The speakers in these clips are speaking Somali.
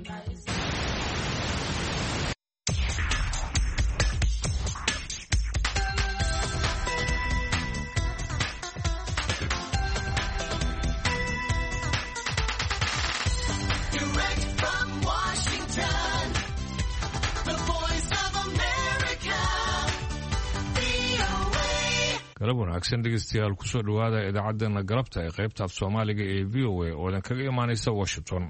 galab wanaagsan dhegeystayaal kusoo dhawaada idaacaddeenna galabta ee qaybta af Soomaaliga ee VOA oo idin kaga imaanaysa Washington.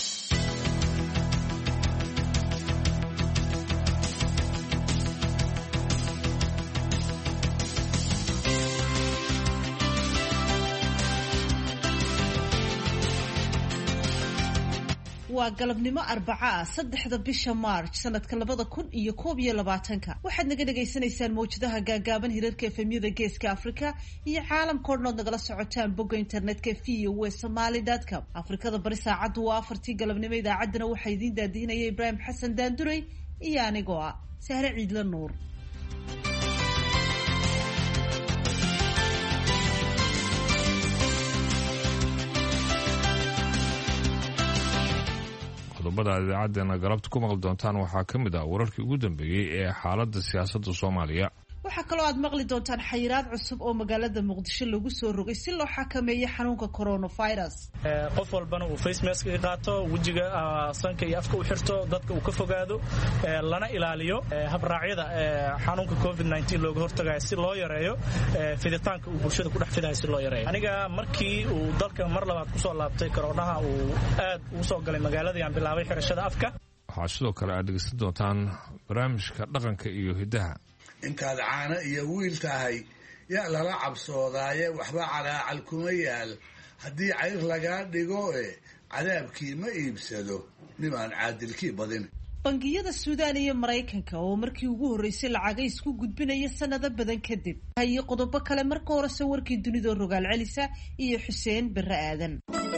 waa galabnimo Arbaca 3 bisha March sanadka 2021 waxaad naga dhageysanaysaan mowjadaha gaagaaban hirarka efemyada geeska Afrika iyo caalamka oo dhan nagala socotaan bogga internetka voasomali.com. Afrikada bari saacadu waa 4 galabnimo. idaacaddana waxaa idin daadihinaya Ibrahim Xasan Daanduray iyo anigoo ah Sahre Ciidla Nuur. qodobada idaacaddeenna galabta ku maqli doontaan waxaa ka mid ah wararkii ugu dambeeyay ee xaaladda siyaasadda Soomaaliya. waxaa kaloo aad maqli doontaan xayiraad cusub oo magaalada Muqdisho lagu soo rogay si loo xakameeyo xanuunka coronavirus. qof walbana uu face mask ka qaato, wajiga sanka iyo afka u xirto, dadka uu ka fogaado, lana ilaaliyo habraacyada xanuunka COVID-19 looga hortagayo si loo yareeyo fiditaanka uu bulshada ku dhex fidayo si loo yareeyo. aniga markii uu dalka mar labaad ku soo laabtay koronaha uu aad u soo galay magaalada aan bilaabay xirashada afka. waxaa sidoo kale aad dhegeysan doontaan barnaamijka dhaqanka iyo hidaha. intaad caano iyo wiil tahay yaa lala cabsoodaaye waxba calaacal kuma yaal haddii cayr lagaa dhigo cadaabkii ma iibsado nimaan caadilkii badin. bangiyada Suudaan iyo Mareykanka oo markii ugu horeysay lacag isku gudbinaya sanado badan kadib iyo qodobo kale. marka hore sawirkii dunida rogaal celisa iyo Xuseen Barre Aadan.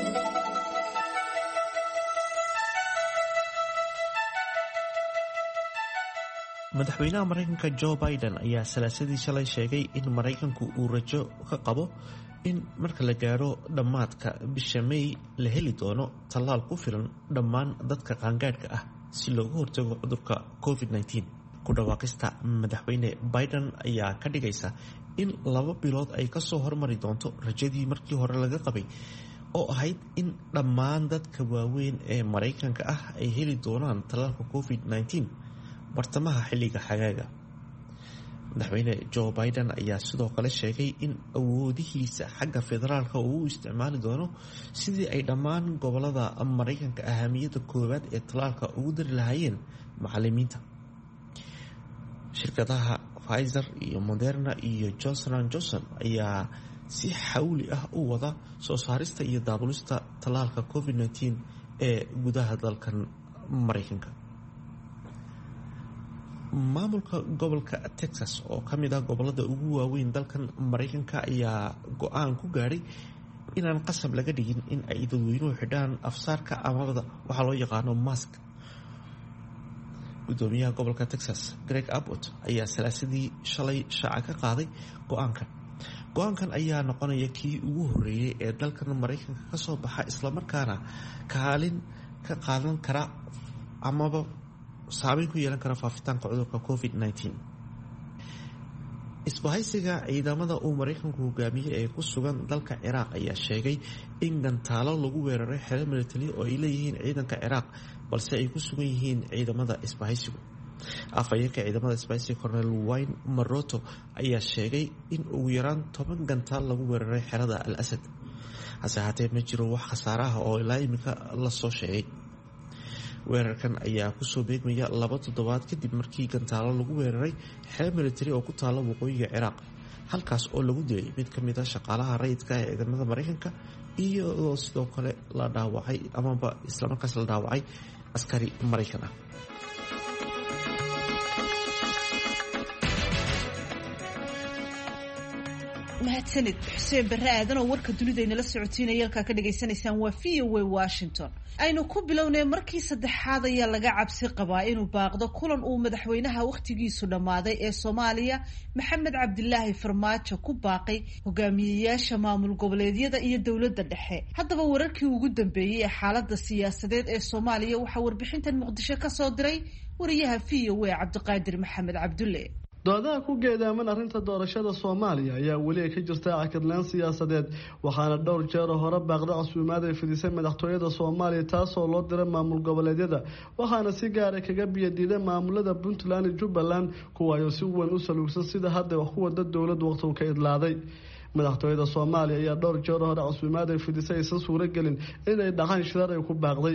madaxweynaha Mareykanka Joe Biden ayaa salaasadii shalay sheegay in Mareykanku uu rajo ka qabo in marka la gaaro dhammaadka bisha May la heli doono tallaal ku filan dhammaan dadka qaangaadhka ah si looga hortago cudurka COVID-19. ku dhawaaqista madaxweyne Biden ayaa ka dhigaysa in 2 bilood ay ka soo hormari doonto rajadii markii hore laga qabay oo ahayd in dhammaan dadka waaweyn ee Mareykanka ah ay heli doonaan tallaalka COVID-19 bartamaha xilliga xagaaga. madaxweyne Joe Biden ayaa sidoo kale sheegay in awoodihiisa xagga federaalka uu isticmaali doono sidii ay dhammaan gobolada Mareykanka ahamiyadda koowaad ee talaalka ugu dari lahaayeen macallimiinta. shirkadaha Pfizer iyo Moderna iyo Johnson & Johnson ayaa si xawli ah u wada soo saarista iyo daabulista talaalka COVID-19 ee gudaha dalkan Mareykanka. maamulka gobolka Texas oo ka mid ah gobolada ugu waaweyn dalkan Mareykanka ayaa go'aan ku gaaray inaan qasab laga dhigin in ay dadweynuhu xidhaan afsaarka amaba waxa loo yaqaano mask. gudoomiyaha gobolka Texas Greg Abbott ayaa salaasadii shalay shaaca ka qaaday go'aankan ayaa noqonaya kii ugu horeeyay ee dalkan Mareykanka ka soo baxa isla markaana kaalin ka qaadan kara amaba saameyn ku yeelan kara faafitaanka cudurka COVID-19. isbahaysiga ciidamada uu Mareykanku hogaamiyay ee ku sugan dalka Ciraaq ayaa sheegay in gantaalo lagu weeraray xero military oo ay leeyihiin ciidanka Ciraaq balse ay ku sugan yihiin ciidamada isbahaysigu. afhayeenka ciidamada isbahaysiga Colonel Wayne Maroto ayaa sheegay in ugu yaraan 10 gantaal lagu weeraray xerada Al-Asad. hase haatee ma jiro wax khasaare ah oo ilaa imika la soo sheegay. weerarkan ayaa kusoo beegmaya 2 toddobaad kadib markii gantaalo lagu weeraray xero military oo ku taala waqooyiga Ciraaq, halkaas oo lagu dilay mid ka mid ah shaqaalaha rayidka ee ciidamada Mareykanka iyadoo sidoo kale la dhaawacay amaba isla markaas la dhaawacay askari Mareykan ah. mahadsanid xuseen barre aadan oo warka dunida inala socotiinaya halkaa ka dhagaysanaysaan waa VOA Washington. aynu ku bilownay markii saddexaad ayaa laga cabsi qabaa inuu baaqdo kulan uu madaxweynaha waqtigiisu dhammaaday ee Soomaaliya Maxamed Cabdilaahi Farmaajo ku baaqay hogaamiyeyaasha maamul goboleedyada iyo dowladda dhexe. haddaba wararkii ugu dambeeyay ee xaaladda siyaasadeed ee Soomaaliya waxaa warbixintan Muqdisho ka soo diray wariyaha VOA Cabdiqaadir Maxamed Cabdulle. doodaha ku geedaaman arrinta doorashada Soomaaliya ayaa weli ka jirta caqabad siyaasadeed waxaana dhowr jeer hore baaqda casuumaad ay fidisay madaxtooyada Soomaaliya taasoo loo diray maamul goboleedyada waxaana si gaar ah kaga biyadiiday maamulada Puntland iyo Jubbaland kuwaasoo si weyn u saluugsan sida hadda wax ku wada dowlad waqtiga ka idlaaday madaxtooyada Soomaaliya ayaa dhowr jeer hore casuumaad ay fidisay aysan suura gelin inay dhaqan shirar ay ku baaqday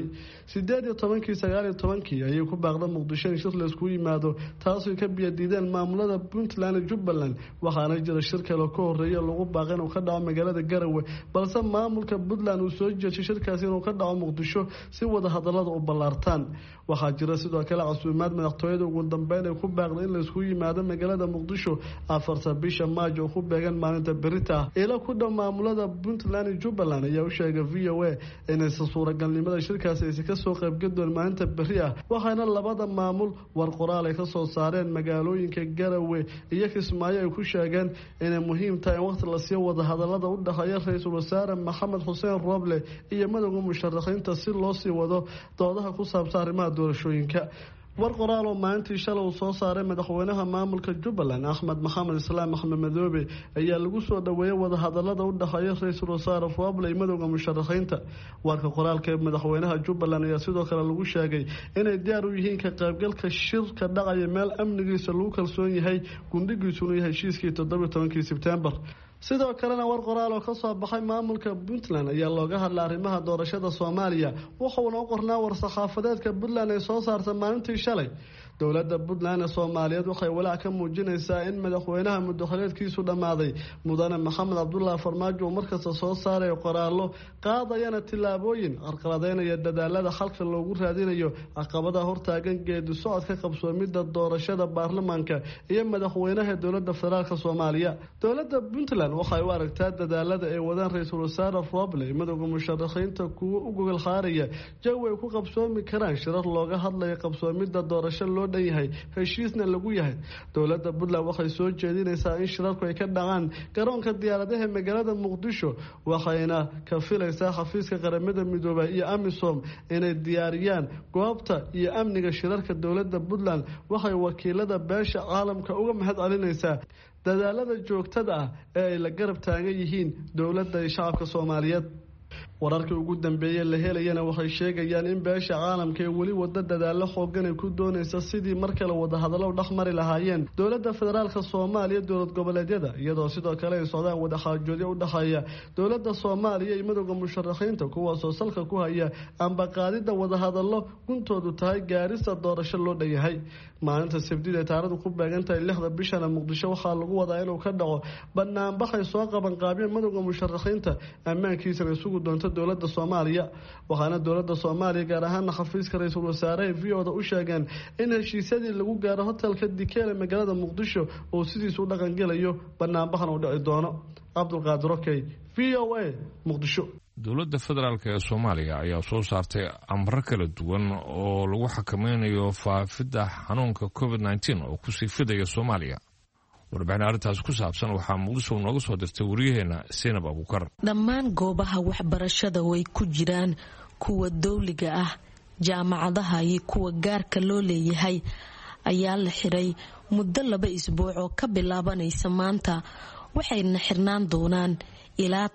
18-19 ayay ku baaqday Muqdisho in shir la isku yimaado taasoo ka biyadiideen maamulada Puntland iyo Jubbaland waxaana jira shir kale ka horeeya lagu baaqay inuu ka dhaco magaalada Garowe balse maamulka Puntland uu soo jeeshay shirkaasi inuu ka dhaco Muqdisho si wada hadalada u ballaartaan waxaa jira sidoo kale casuumaad madaxtooyada ugu dambeyn ay ku baaqday in la isku yimaado magaalada Muqdisho 4 bisha Maajo oo ku beegan maalinta berita ila ku dhow maamulada Puntland iyo Jubbaland ayaa u sheegay VOA inay suuragalnimada shirkaasi ay ka soo qayb gadoon maalinta beri ah waxaana labada maamul war qoraal ay ka soo saareen magaalooyinka Garowe iyo Kismaayo ay ku sheegeen inay muhiim tahay in waqti la sii wada hadalada u dhaxeeya Ra'iisul Wasaare Maxamed Xuseen Roble iyo madowga musharaxiinta si loo sii wado doodaha ku saabsan arrimaha doorashooyinka war qoraal oo maalintii shalay soo saaray madaxweynaha maamulka Jubbaland Axmed Maxamed Islaam Axmed Madoobe ayaa lagu soo dhaweeyay wada hadalada u dhaxeeya Ra'iisul Wasaare Roble iyo madowga musharaxiinta warka qoraalka madaxweynaha Jubbaland ayaa sidoo kale lagu sheegay inay diyaar u yihiin ka qaybgalka shirka dhacaya meel amnigiisa lagu kalsoon yahay gundhigiisuna yahay heshiiskii 17 Sebtembar sidoo kalena war qoraal oo ka soo baxay maamulka Puntland ayaa looga hadlay arrimaha doorashada Soomaaliya wuxuuna u qornaa war saxaafadeedka Puntland ay soo saartay maalintii shalay dowladda Puntland ee Soomaaliyeed waxay walaac ka muujinaysaa in madaxweynaha muddaxileedkiisu dhamaaday mudane Maxamed Cabdulaahi Farmaajo markasta soo saaray qoraallo qaadayana tilaabooyin arqaladeynaya dadaalada xalka loogu raadinayo caqabadaha hortaagan geedi socodka qabsoomida doorashada baarlamaanka iyo madaxweynaha dowladda federaalka Soomaaliya dowladda Puntland waxay u aragtaa dadaalada ay wadaan Ra'iisul Wasaare Roble madowga musharaxiinta kuwa u gogol xaaraya jawi ay ku qabsoomi karaan shirar looga hadlayo qabsoomida doorashada yahay heshiisna lagu yahay dowladda Puntland waxay soo jeedinaysaa in shirarku ay ka dhacaan garoonka diyaaradaha magaalada Muqdisho waxayna ka filaysaa xafiiska qaramada midoobay iyo AMISOM inay diyaariyaan goobta iyo amniga shirarka dowladda Puntland waxay wakiilada beesha caalamka uga mahad celinaysaa dadaalada joogtada ah ee ay la garab taagan yihiin dowladda iyo shacabka Soomaaliyeed wararkii ugu dambeeyay la helayana waxay sheegayaan in beesha caalamka ay wali wada dadaalo xoogan ay ku doonayso sidii mar kale wada hadallo dhaxmari lahaayeen dowladda federaalka Soomaaliya dowlad goboleedyada iyadoo sidoo kale ay socdaan wada xaajoodyo u dhaxeeya dowladda Soomaaliya iyo madowga musharaxiinta kuwaas oo salka ku haya amba qaadida wada hadallo guntoodu tahay gaarista doorasho loo dhayahay maalinta Sabtida taariikhdu ku beegantahay 6 bisha Muqdisho waxaa lagu wadaa inuu ka dhaco banaanbaxay soo qaban qaabiyeen madowga musharaxiinta ammaankiisa isugu doonto dowladda Soomaaliya waxaana dowladda Soomaaliya gaar ahaan xafiiska Ra'iisul Wasaare VOA u sheegeen in heshiisyadii lagu gaaro hotelka Dikeele magaalada Muqdisho oo sidiisu u dhaqan galayo banaanbaxan u dhici doono Cabdulqaadir Okey VOA Muqdisho dowladda federaalka ee Soomaaliya ayaa soo saartay amro kala duwan oo lagu xakameynayo faafidda xanuunka COVID-19 oo ku sii fidaya Soomaaliya warbixin arrintaas ku saabsan waxaa Muqdisho nooga soo dirtay wariyaheena Seenab Abukar dhammaan goobaha waxbarashada way ku jiraan kuwa dawliga ah jaamacadaha iyo kuwa gaarka loo leeyahay ayaa la xiray muddo 2 isbuuc oo ka bilaabanaysa maanta waxayna xirnaan doonaan ilaa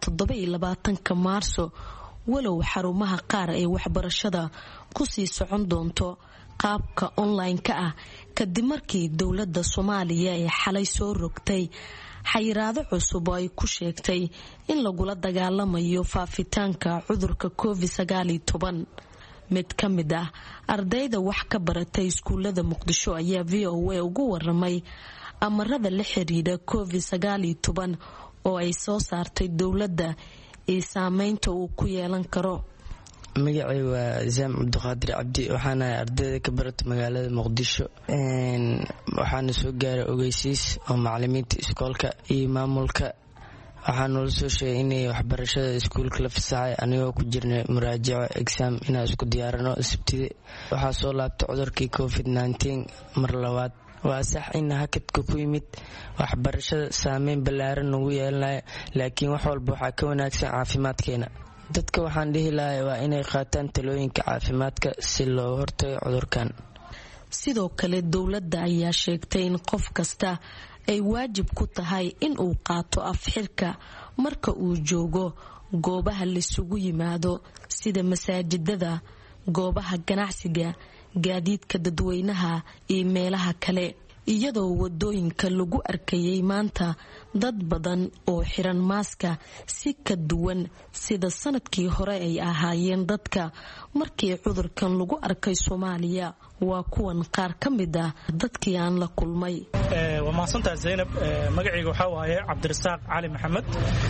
27 Maarso walow xarumaha qaar ee waxbarashada ku sii socon doonto qaabka online-ka ah kadib markii dowladda Soomaaliya ay xalay soo rogtay xayiraado cusub oo ay ku sheegtay in lagula dagaalamayo faafitaanka cudurka COVID-19 mid ka mid ah ardayda wax ka baratay iskuulada Muqdisho ayaa VOA ugu waramay amarada la xiriira COVID-19 oo ay soo saartay dowladda ee saameynta uu ku yeelan karo magacay waa Zaam Cabdiqaadir Cabdi waxaana ardayda ka barata magaalada Muqdisho waxaana soo gaaray ogeysiis oo macallimiinta iskoolka iyo maamulka waxaa noola soo sheegay inay waxbarashada iskuulka la fasaxay anigoo ku jirnay muraajaco exam inaan isku diyaarano sabtide. waxaa soo laabtay cudurkii covid-19 mar labaad. waa sax in hakadka ku yimid waxbarashada saameyn ballaaran nagu yeelanaya, laakiin wax walba waxaa ka wanaagsan caafimaadkeena. dadka waxaan dhihi lahay waa inay qaataan talooyinka caafimaadka si looga hortago cudurkan. sidoo kale dowladda ayaa sheegtay in qof kasta ay waajib ku tahay in uu qaato afxirka marka uu joogo goobaha laysugu yimaado sida masaajidada, goobaha ganacsiga, gaadiidka dadweynaha iyo meelaha kale, iyadoo wadooyinka lagu arkayay maanta dad badan oo xiran maaska si ka duwan sida sanadkii hore ay ahaayeen dadka markii cudurkan lagu arkay Soomaaliya. waa kuwan qaar ka mid ah dadkii aan la kulmay. waa mahadsantahay Zainab. magacayga waxaa waaye Cabdirasaaq Cali Maxamed.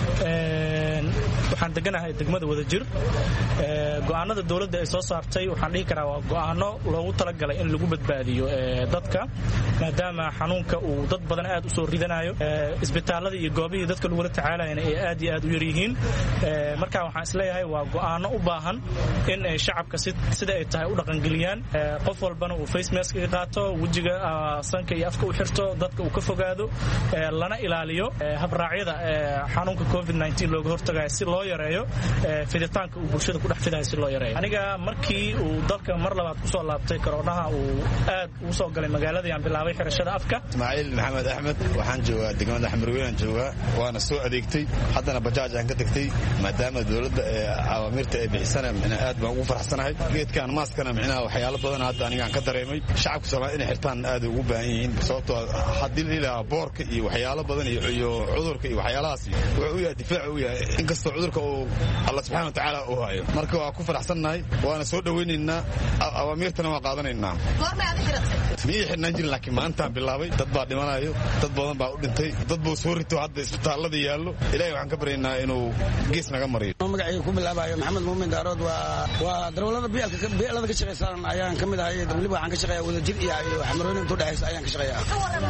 waxaan deganahay degmada Wadajir. go'aanada dawladda ay soo saartay waxaan dhihi karaa waa go'aano loogu talagalay in lagu badbaadiyo dadka maadaama xanuunka uu dad badan aad u soo ridanayo. isbitaalada iyo goobihii dadka lagu la tacaalayna ay aad iyo aad u yar yihiin. marka waxaan isleeyahay waa go'aano u baahan in ay shacabka sida ay tahay u dhaqangeliyaan. qof walbana uu face mask ka qaato, wajiga sanka iyo afka u xirto, dadka uu ka fogaado, lana ilaaliyo habraacyada xanuunka covid-19 looga hortagayo si loo yareeyo fiditaanka uu bulshada ku dhex fidayo si loo yareeyo. aniga markii uu dalka mar labaad ku soo laabtay koroonaha uu aad u soo galay magaaladii aan bilaabay xirashada afka. Ismaaciil Maxamed Axmed waxaan joogaa degmada Xamarweyn joogaa, waana soo adeegtay, haddana bajaaj aan ka tagtay maadaama dawladda awaamirta ay bixisana aad baan ugu faraxsanahay. geedkan maaskana waxyaalo badan hadda aniga aan ka dareemay. shacabka Soomaaliyeed inay xirtaan aad ugu baahan yihiin sababtoo haddii la ilaa boorka iyo waxyaalo badan iyo cudurka iyo waxyaalahaas wuxuu u yahay difaac u yahay inkastoo cudurka uu Allah subhanahu wa ta'ala uu hayo. marka waa ku faraxsanahay, waana soo dhaweynaynaa, awaamirtana waa qaadanaynaa. miyay xirnaan jirin laakiin maanta bilaabay. dad baa dhimanayo, dad badan baa u dhintay, dad buu soo rito hadda isbitaalada yaallo. ilaahay waxaan ka baryaynaa inuu gees naga mariyo. magacayga ku bilaabayo Maxamed Muumin Daarood. waa darawalada beelada ka shaqeysan ayaan ka mid ahay. waliba waxaan ka shaqeeyaa Wadajir iyo Xamarweyn inta u dhaxaysa ayaan ka shaqeeyaa.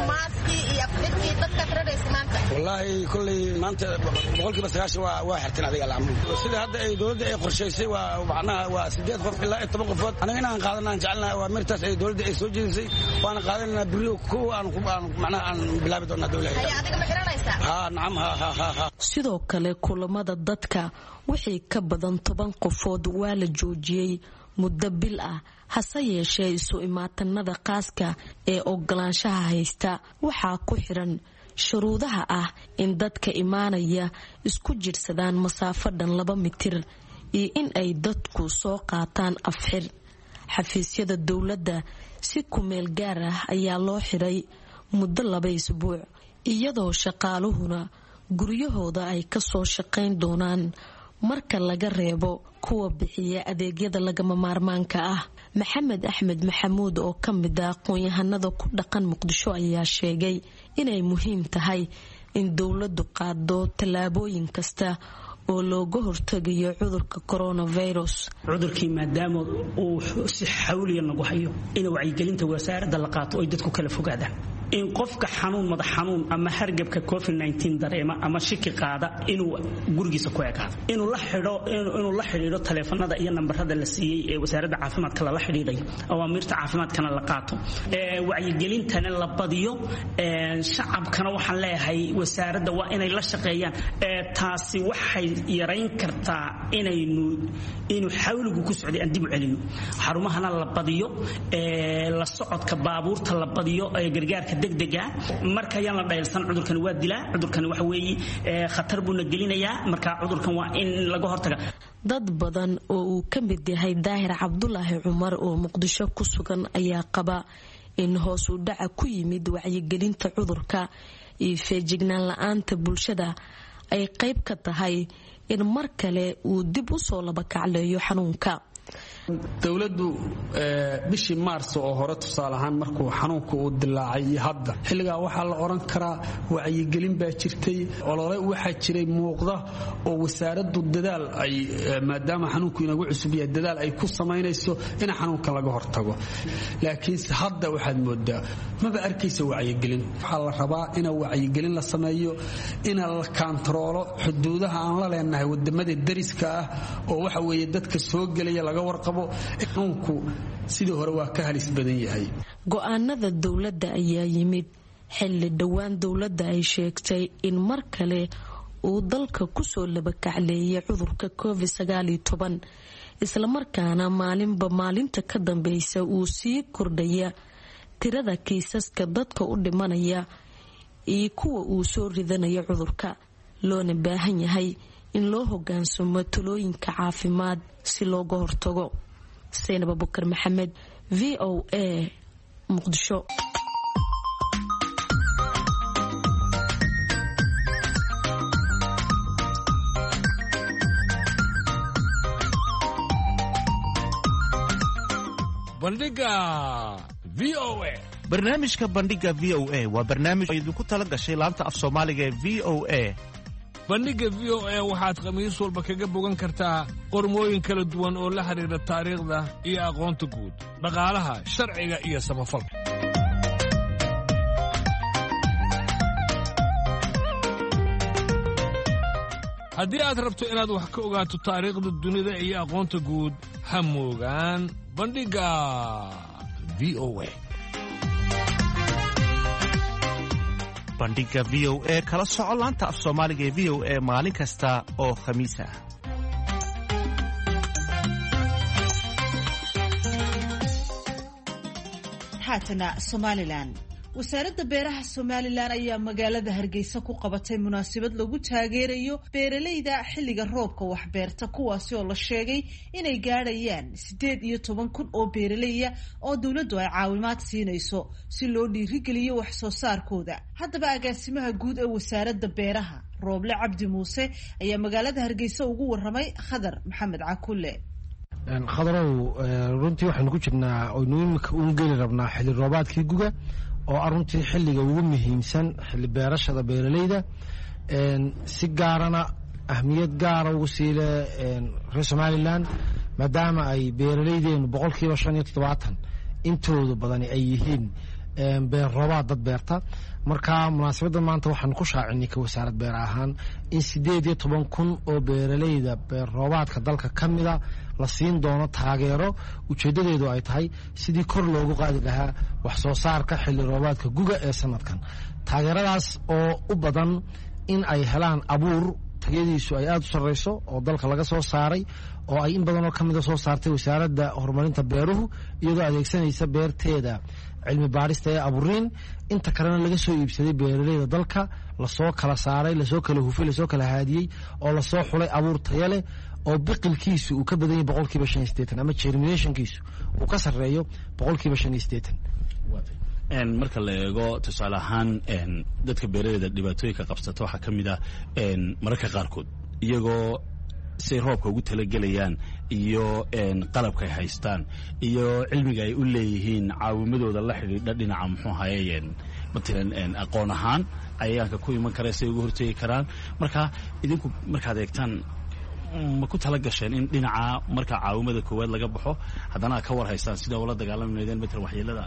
wallaahi kulley maanta boqolkiiba 90 waa xirteen adiga lacamo. sida hadda ay dawladda ay qorshaysay waa macnaha waa 8 qof ilaa 10 qofood. aniga inaan qaadanaan jecelnahay waa mirtaas ay dawladda ay soo jeedisay, waana qaadanaa biriyo kuwa aan macnaha aan bilaabi doonaa dawladda. adiga ma xiranaysaa? nacam ha. sidoo kale kulamada dadka wixii ka badan 10 qofood waa la joojiyay muddo bil ah. hase yeeshee isu imaatanada qaaska ee ogolaanshaha haysta waxaa ku xiran shuruudaha ah in dadka imaanaya isku jirsadaan masaafo dhan 2 mitir iyo in ay dadku soo qaataan afxir. xafiisyada dawladda si ku meel gaar ah ayaa loo xiray muddo 2 isbuuc, iyadoo shaqaaluhuna guryahooda ay ka soo shaqayn doonaan marka laga reebo kuwa bixiya adeegyada lagama maarmaanka ah. Maxamed Axmed Maxamuud oo ka mid ah aqoon-yahanada ku dhaqan Muqdisho ayaa sheegay inay muhiim tahay in dawladdu qaado tallaabooyin kasta oo looga hortagayo cudurka coronavirus. cudurkii maadaama uu si xawliya nagu hayo in wacyigelinta wasaaradda la qaato oo dadku kala fogaadaan. in qofka xanuun madax xanuun ama hargabka covid-19 dareema ama shaki qaada inuu gurigiisa ku ekaado, inuu la xiriiro taleefanada iyo nambarada la siiyay ee wasaaradda caafimaadka la xiriirayo, awaamirta caafimaadkana la qaato, wacyigelintana la badiyo. shacabkana waxaan leeyahay wasaaradda waa inay la shaqeeyaan. taasi waxay yarayn kartaa inuu xawligu ku socday aan dib u celino. xarumahana la badiyo, la socodka baabuurta la badiyo, gargaarka degdega. marka ayaan la dhaylsan cudurkan waa dilaa, cudurkan waxa weeye khatar buu na gelinayaa. marka cudurkan waa in laga hortaga. dad badan oo uu ka mid yahay Daahir Cabdulaahi Cumar oo Muqdisho ku sugan ayaa qaba in hoos u dhaca ku yimid wacyigelinta cudurka iyo feejignaan la'aanta bulshada ay qayb ka tahay in mar kale uu dib u soo laba kacleeyo xanuunka. dowladdu bishii maarso oo hore tusaale ahaan markuu xanuunka uu dilaacay iyo hadda xilligaa waxaa la odhan karaa wacyigelin baa jirtay olole waxaa jiray muuqda oo wasaaraddu dadaal ay maadaama xanuunku inagu cusub yahay dadaal ay ku samaynayso in xanuunka laga hortago laakiinse hadda waxaad moodaa maba arkaysa wacyigelin waxaa la rabaa in wacyigelin la sameeyo in la kaantaroolo xuduudaha aan la leenahay wadamada dariska ah oo waxa weeye dadka soo gelaya laga warqabo xanuunku sidii hore waa ka halis badan yahay. Go'aanada dowladda ayaa yimid xilli dhowaan dowladda ay sheegtay in mar kale uu dalka kusoo labakacleeyay cudurka COVID-19 isla markaana maalinba maalinta ka dambaysa uu sii kordhaya tirada kiisaska dadka u dhimanaya iyo kuwa uu soo ridanaya cudurka loona baahan yahay in loo hoggaansamo talooyinka caafimaad si looga hortago. Saynab Abubakar Maxamed, VOA, Muqdisho. bandhiga VOA. barnaamijka bandhiga VOA waa barnaamij idinku tala gashay laanta af Soomaaliga ee VOA. bandhiga VOA waxaad khamiis walba kaga bogan kartaa qormooyin kala duwan oo la xiriira taariikhda iyo aqoonta guud, dhaqaalaha, sharciga iyo samafalka. haddii aad rabto inaad wax ka ogaato taariikhda dunida iyo aqoonta guud, ha moogaan bandhiga VOA. bandhiga VOA kala soco laanta af Soomaaliga ee VOA maalin kasta oo khamiis ah. haatana Somaliland. wasaaradda beeraha Somaliland ayaa magaalada Hargeysa ku qabatay munaasabad lagu taageerayo beeralayda xilliga roobka wax beerta kuwaasi oo la sheegay inay gaarayaan 18,000 oo beeralaya oo dawladdu ay caawimaad siinayso si loo dhiirigeliyo wax soo saarkooda. haddaba agaasimaha guud ee wasaaradda beeraha Rooble Cabdi Muuse ayaa magaalada Hargeysa ugu waramay Khadar Maxamed Cakulle. khadarow runtii waxaan ku jirnaa oo nuumka u geli rabnaa xilli roobaadkii guga oo aruntii xilliga ugu muhiimsan xilli beerashada beeralayda si gaarana ahmiyad gaar ah ugu siile reer Somaliland maadaama ay beeralaydeenu 75% intooda badan ay yihiin beer roobaad dad beerta. marka munaasabada maanta waxaan ku shaacinay ka wasaarad beer ahaan in 18,000 oo beeralayda beer roobaadka dalka kamida la siin doono taageero ujeedadeedu ay tahay sidii kor loogu qaadi lahaa wax soo saarka xilli roobaadka guga ee sanadkan. taageeradaas oo u badan in ay helaan abuur tayadiisu ay aad u sareyso oo dalka laga soo saaray oo ay in badan oo kamida soo saartay wasaaradda horumarinta beeruhu iyadoo adeegsanaysa beerteeda cilmi baarista ee aburiin inta kalena laga soo iibsaday beeralayda dalka la soo kala saaray la soo kala hufay la soo kala haadiyay oo la soo xulay abuur tayo leh oo biqilkiisu uu ka badan yahay 85% ama germinationkiisu uu ka sareeyo 85%. marka la eego tusaale ahaan dadka beeralayda dhibaatooyinka qabsata waxaa ka mid ah mararka qaarkood iyagoo say roobka ugu talagelayaan iyo qalabka ay haystaan iyo cilmiga ay u leeyihiin caawimadooda la xidhiidha dhinaca muxuu ahaye matalan aqoon ahaan ayaanka ku iman kara say uga hortegi karaan. marka idinku markaad eegtaan ma ku tala gasheen in dhinaca marka caawimada koowaad laga baxo haddana ka war haystaan sida ula dagaalamayeen matalan waxyeelada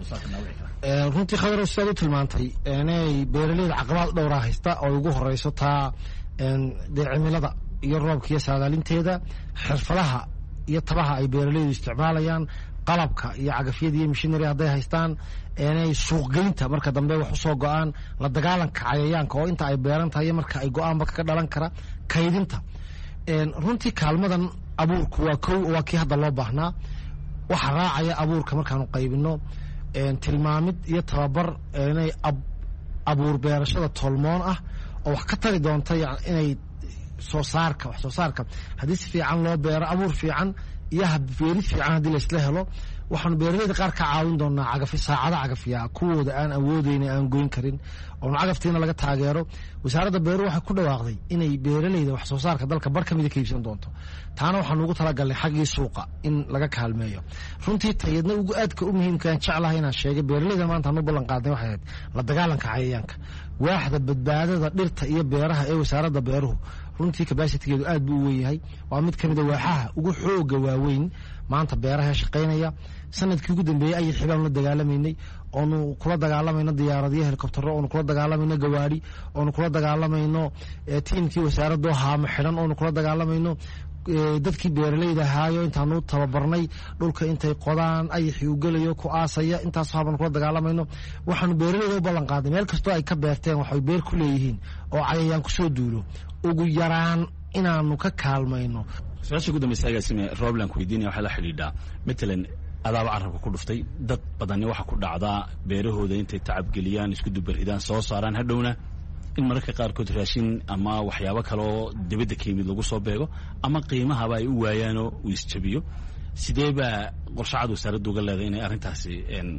runtii khadar sidaad u tilmaantay inay beeralayda caqabad dhowra haysta oo ugu horeyso taa cimilada iyo roobka iyo saadaalinteeda, xirfadaha iyo tabaha ay beeralaydu isticmaalayaan, qalabka iyo cagafyada iyo machinery hadday haystaan, inay suuqgeynta marka dambe wax usoo go-aan, la dagaalanka cayayaanka oo inta ay beeran tahay marka ay go-aanba kaga dhalan kara, kaydinta. runtii kaalmadan abuurku waa kii hadda loo baahnaa. waxa raacaya abuurka markaanu qaybino tilmaamid iyo tababar inay abuur beerashada tolmoon ah oo wax ka tari doonta inay wax soo saarka haddii si fiican loo beero abuur fiican iyo beeri fiican haddii la isla helo waxaanu beeraleyda qaar ka caawin doonaa saacada cagafya kuwooda aan awoodeyna aan goyn karin oonu cagaftiina laga taageero wasaaradda beeruhu waxay ku dhawaaqday inay beeraleyda wax soo saarka dalka bar ka mida ka iibsan doonto taana waxaanu ugu talagalnay xaggii suuqa in laga kaalmeeyo runtii tayadna ugu aadka u muhiimkaan jeclahay inaan sheegay beeraleyda maanta aanu ballan qaadnay waxay ahayd la dagaalanka cayayaanka waaxda badbaadada dhirta iyo beeraha ee wasaaradda beeruhu runtii kabasitigeedu aad buu u weyn yahay waa mid ka mid a waaxaha ugu xooga waaweyn maanta beeraha shaqaynaya sanadkii ugu dambeeyey ayay xibaan la dagaalamaynay oonu kula dagaalamayno diyaaradiyo helikobtaro oonu kula dagaalamayno gawaari oonu kula dagaalamayno tiimkii wasaaradoo haamo xidhan oonu kula dagaalamayno dadkii beeraleyda ahaayo intaanu tababarnay dhulka intay qodaan ayaxii u gelayo ku aasaya intaas haabanu kula dagaalamayno waxaanu beeraleyda u ballan qaaday meel kastoo ay ka beerteen waxay beer ku leeyihiin oo cayayaan kusoo duulo ugu yaraan inaanu ka kaalmayno su-aasha ugu dambaysa agaasime robland weydiinaya waxaa la xidhiidhaa matalan adaaba carabka ku dhuftay dad badani waxa ku dhacdaa beerahooda intay tacabgeliyaan isku dubaridaan soo saaraan hadhowna in mararka qaarkood raashin ama waxyaabo kaleoo dibadda ka yimid lagu soo beego ama qiimahaba ay u waayaanoo uu isjabiyo sidee baa qorshacad wasaaradda uga leedahay inay arrintaasi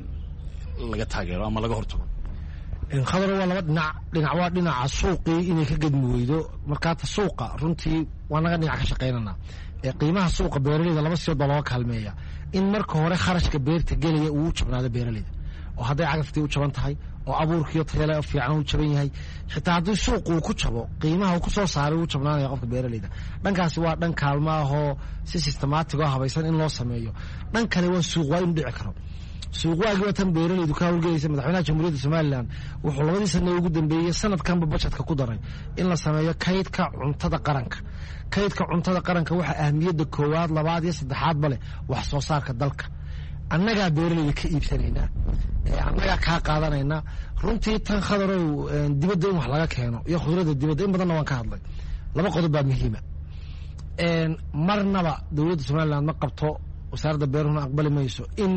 laga taageero ama laga hortago khadar waa laba dhinac waa dhinaca suuqii inay ka gedmi weydo markaata suuqa runtii waa naga dhinac ka shaqaynanaa qiimaha suuqa beeraleyda laba siyood baa looga kaalmeeya in marka hore kharashka beerta gelaya uu u jabnaado beeraleyda oo hadday cagaftii u jaban tahay oo abuurkiiyo tayale fiican u jaban yahay xitaa haddii suuqu uu ku jabo qiimaha uu ku soo saaray uu jabnaanaya qofka beeraleyda dhankaasi waa dhan kaalmo ahoo si systematic oo habaysan in loo sameeyo dhan kale waa suuq waa inu dhici karo suuqwaagii waa tan beeraleydu ka howlgelaysa madaxweynaha jamhuuriyadda somalilan wuxuu 2 sano ugu dambeeyey sanadkanba bajetka ku daray in la sameeyo kaydka cuntada qaranka kaydka cuntada qaranka waxa ahmiyadda koowaad labaad iyo saddexaadba leh wax soo saarka dalka annagaa beeraleyda ka iibsanaynaa annagaa kaa qaadanaynaa runtii tan khadarow dibadda in wax laga keeno iyo khudradda dibadda in badanna waan ka hadlay 2 qodob baa muhiima marnaba dowladda somalilan ma qabto wasaaradda beeruhuna aqbali mayso in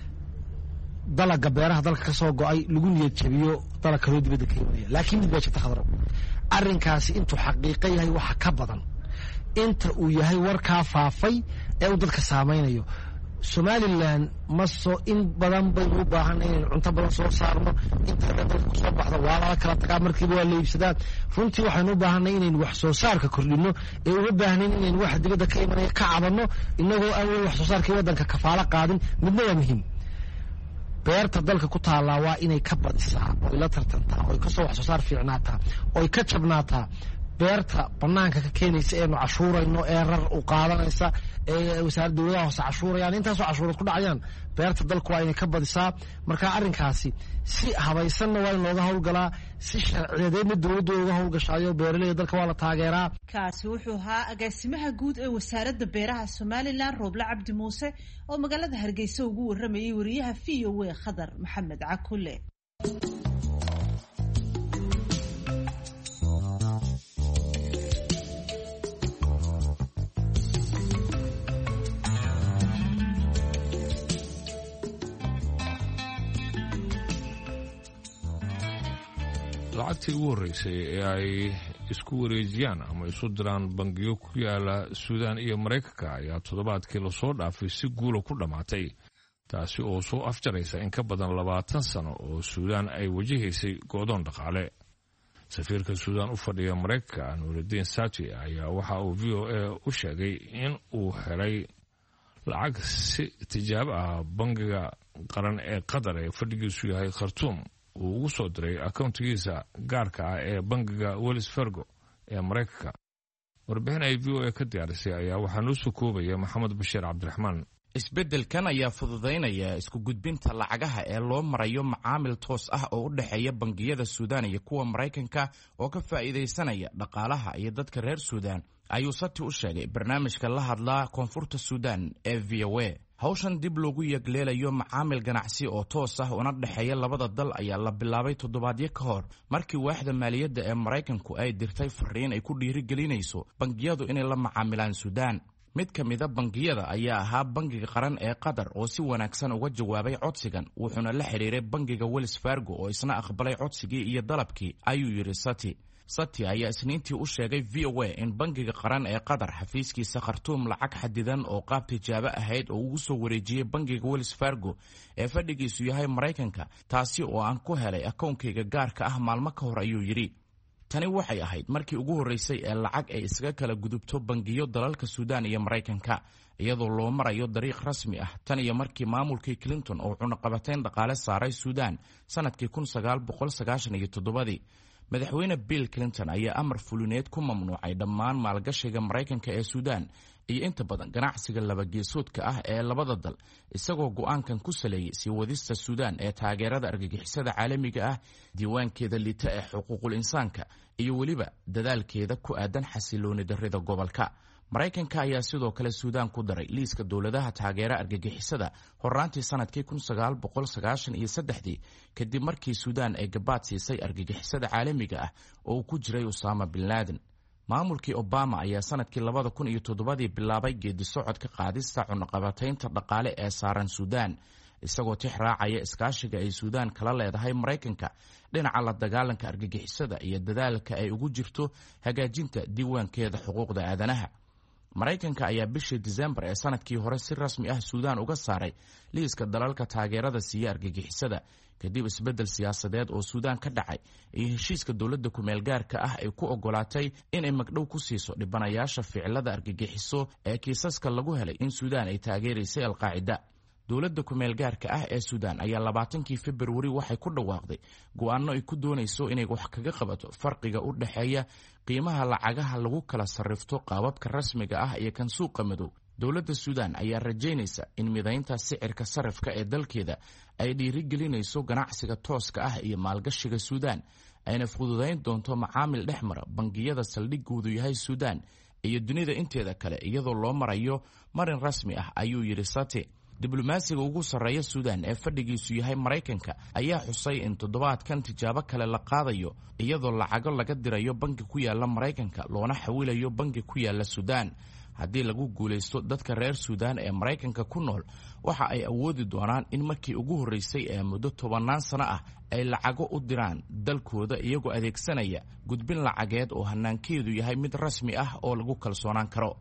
dalaga beeraha dalka ka soo go'ay lagu niyad jabiyo dalag kaloo dibadda ka imanaya laakiin mid baa jirta khadro arrinkaasi intuu xaqiiqo yahay waxa ka badan inta uu yahay warkaa faafay ee uu dadka saamaynayo somalilan maso in badan baynu u baahan inaynu cunto badan soo saarno inta dalka ku soo baxda waa lala kala tagaa markiiba waa la iibsadaa runtii waxaynu u baahanay inaynu wax soo saarka kordhino ee uga baahnayn inaynu wax dibadda ka imanaya ka cabanno inagoo aan weli wax soo saarkii waddanka kafaalo qaadin midna waa muhiim beerta dalka ku taallaa waa inay ka badisaa oy la tartantaa oy kasoo wax soo saar fiicnaataa oy ka jabnaataa beerta banaanka ka keenaysa eenu cashuurayno ee rar u qaadanaysa ee wasaaradda dowladaha hoose cashuurayaan intaasoo cashuurood ku dhacayaan beerta dalku waa inay ka badisaa marka arrinkaasi si habaysanna waa in looga howlgalaa si sharciyadeedna dowladdu uga howlgashaayo beeraleyda dalka waa la taageeraa kaasi wuxuu ahaa agaasimaha guud ee wasaaradda beeraha somalilan rooble cabdi muuse oo magaalada hargeysa ugu waramayay wariyaha v o a khadar maxamed cakule lacagtii ugu horreysay ee ay isku wareejiyaan ama isu diraan bangiyo ku yaala suudaan iyo maraykanka ayaa toddobaadkii lasoo dhaafay si guula ku dhammaatay taasi oo soo afjaraysa in ka badan 20 sano oo suudaan ay wajahaysay go'doon dhaqaale safiirka suudaan u fadhiya maraykanka nuurudiin saati ayaa waxa uu v o a u sheegay in uu helay lacag si tijaabo ah bangiga qaran ee qatar ee fadhigiisu yahay khartuum uu ugu soo diray akoontigiisa gaarka ah ee bangiga wells fargo ee maraykanka warbixin ay v o a ka diyaarisay ayaa waxaa noo soo koobaya maxamed bashiir cabdiraxmaan isbeddelkan ayaa fududaynaya isku gudbinta lacagaha ee loo marayo macaamil toos ah oo u dhexeeya bangiyada suudaan iyo kuwa maraykanka oo ka faa'iidaysanaya dhaqaalaha iyo dadka reer suudaan ayuu sati u sheegay barnaamijka la hadlaa koonfurta suudaan ee v o a hawshan dib loogu yegleelayo macaamil ganacsi oo toos ah una dhexeeya labada dal ayaa la bilaabay toddobaadyo ka hor markii waaxda maaliyadda ee maraykanku ay dirtay fariin ay ku dhiirigelinayso bangiyadu inay la macaamilaan suudaan mid ka mida bangiyada ayaa ahaa bangiga qaran ee qatar oo si wanaagsan uga jawaabay codsigan wuxuuna la xidhiiray bangiga wells fargo oo isna aqbalay codsigii iyo dalabkii ayuu yidhi sati sati ayaa isniintii u sheegay VOA in bangiga qaran ee qatar xafiiskiisa khartuum lacag xadidan oo qaab tijaabo ahayd oo ugu soo wareejiyey bangiga Wells Fargo ee fadhigiisu yahay Maraykanka, taasi oo aan ku helay akoonkayga gaarka ah maalmo ka hor ayuu yidhi. Tani waxay ahayd markii ugu horreysay ee lacag ay isaga kala gudubto bangiyo dalalka Suudaan iyo Maraykanka, iyadoo loo marayo dariiq rasmi ah tan iyo markii maamulkii Clinton oo cunaqabateyn dhaqaale saaray Suudaan sanadkii 1997. Madaxweyne Bill Clinton ayaa amar fulineed ku mamnuucay dhammaan maalgashiga Maraykanka ee Suudaan iyo inta badan ganacsiga labageesoodka ah ee labada dal, isagoo go'aankan ku saleeyay sii wadista Suudaan ee taageerada argagixisada caalamiga ah, diiwaankeeda liita ee xuquuqul insaanka iyo weliba dadaalkeeda ku aadan xasilooni darrida gobolka. Maraykanka ayaa sidoo kale Suudaan ku daray liiska dowladaha taageera argagixisada horraantii sanadkii 1993 kadib markii Suudaan ay gabaad siisay argagixisada caalamiga ah oo uu ku jiray Osama bin Laden. Maamulkii Obama ayaa sanadkii 2007 bilaabay geedi socodka qaadista cunaqabataynta dhaqaale ee saaran Suudaan, isagoo tix raacaya iskaashiga ay Suudaan kala leedahay Maraykanka dhinaca la dagaalanka argagixisada iyo dadaalka ay ugu jirto hagaajinta diiwaankeeda xuquuqda aadanaha. Maraykanka ayaa bishii Diseembar ee sanadkii hore si rasmi ah Suudaan uga saaray liiska dalalka taageerada siiya argagixisada kadib isbeddel siyaasadeed oo Suudaan ka dhacay iyo heshiiska dowladda ku-meel gaarka ah ay ku ogolaatay inay magdhow ku siiso dhibanayaasha ficilada argagixiso ee kiisaska lagu helay in Suudaan ay taageeraysay Al-Qaacida. Dowladda ku-meel gaarka ah ee Suudaan ayaa 20kii Februari waxay ku dhawaaqday go'aano ay ku doonayso inay wax kaga qabato farqiga u dhaxeeya qiimaha lacagaha lagu kala sarrifto qaababka rasmiga ah iyo kan suuqa madow. Dowladda Suudaan ayaa rajaynaysa in midaynta sicirka sarrifka ee dalkeeda ay dhiirigelinayso ganacsiga tooska ah iyo maalgashiga Suudaan, ayna fududayn doonto macaamil dhex mara bangiyada saldhigoodu yahay Suudaan iyo dunida inteeda kale iyadoo loo marayo marin rasmi ah, ayuu yidhi Sate. Diblomaasiga ugu sarreeya Suudaan ee fadhigiisu yahay Maraykanka ayaa xusay in toddobaadkan tijaabo kale la qaadayo iyadoo lacago laga dirayo bangi ku yaala Maraykanka loona xawilayo bangi ku yaala Suudaan. Haddii lagu guulaysto, dadka reer Suudaan ee Maraykanka ku nool waxa ay awoodi doonaan in markii ugu horreysay ee muddo 10 sano ah ay lacago u diraan dalkooda iyagoo adeegsanaya gudbin lacageed oo hanaankeedu yahay mid rasmi ah oo lagu kalsoonaan karo.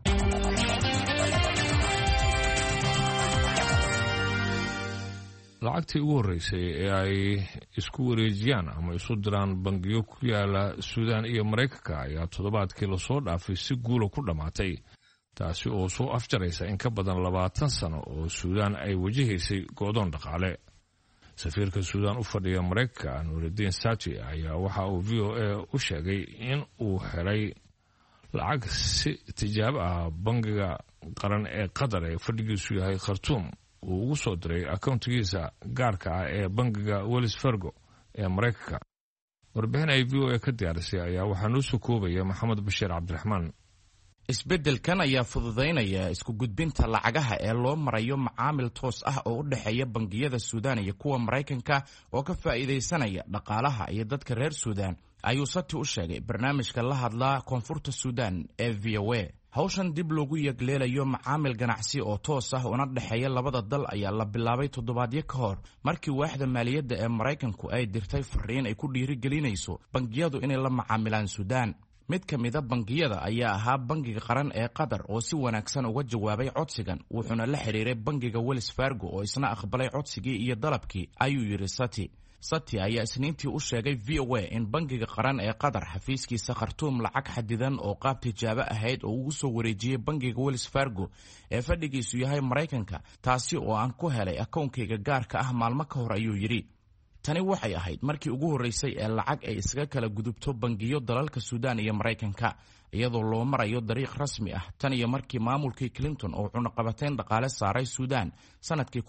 lacagtii ugu horreysay ee ay isku wareejiyaan ama isu diraan bangiyo ku yaala Suudaan iyo Maraykanka ayaa toddobaadkii la soo dhaafay si guula ku dhammaatay, taasi oo soo afjaraysa in ka badan 20 sano oo Suudaan ay wajahaysay go'doon dhaqaale. Safiirka Suudaan u fadhiya Maraykanka Nuruddin Sati ayaa waxa uu VOA u sheegay in uu helay lacag si tijaabo ah bangiga qaran ee Qatar ee fadhigiisu yahay Khartoum uu ugu soo diray akoontigiisa gaarka ah ee bangiga Wells Fargo ee Maraykanka. Warbixin ay VOA ka diyaarisay ayaa waxaa noo soo koobaya Maxamed Bashiir Cabdiraxmaan. Isbeddelkan ayaa fududaynaya isku gudbinta lacagaha ee loo marayo macaamil toos ah oo u dhexeeya bangiyada Suudaan iyo kuwa Maraykanka oo ka faa'iideysanaya dhaqaalaha iyo dadka reer Suudaan, ayuu Sati u sheegay barnaamijka la hadla Koonfurta Suudaan ee VOA. Hawshan dib loogu yagleelayo macaamil ganacsi oo toos ah una dhexeeya labada dal ayaa la bilaabay toddobaadyo ka hor markii waaxda maaliyadda ee Maraykanku ay dirtay fariin ay ku dhiirigelinayso bangiyadu inay la macaamilaan Suudaan. Mid ka mid ah bangiyada ayaa ahaa bangiga qaran ee Qatar oo si wanaagsan uga jawaabay codsigan, wuxuuna la xiriiray bangiga Wells Fargo oo isna aqbalay codsigii iyo dalabkii, ayuu yidhi Sati. Sati ayaa isniintii u sheegay VOA in bangiga qaran ee Qatar xafiiskiisa Khartoum lacag xadidan oo qaab tijaabo ahayd oo ugu soo wareejiyey bangiga Wells Fargo ee fadhigiisu yahay Maraykanka, taasi oo aan ku helay akoonkayga gaarka ah maalmo ka hor, ayuu yidhi. Tani waxay ahayd markii ugu horreysay ee lacag ay isaga kala gudubto bangiyo dalalka Suudaan iyo Maraykanka iyadoo loo marayo dariiq rasmi ah tan iyo markii maamulkii Clinton oo cunaqabateyn dhaqaale saaray Suudaan sanadkii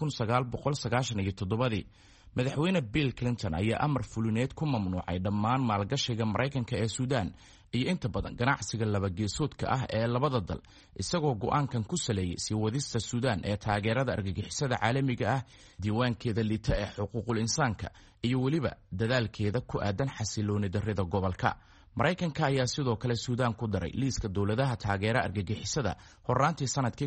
1997. Madaxweyne Bill Clinton ayaa amar fulineed ku mamnuucay dhammaan maalgashiga Maraykanka ee Suudaan iyo inta badan ganacsiga labageesoodka ah ee labada dal, isagoo go'aankan ku saleeyay sii wadista Suudaan ee taageerada argagixisada caalamiga ah, diiwaankeeda liita ee xuquuqul insaanka iyo weliba dadaalkeeda ku aadan xasilooni darrida gobolka. Maraykanka ayaa sidoo kale Suudaan ku daray liiska dowladaha taageera argagixisada horraantii sanadkii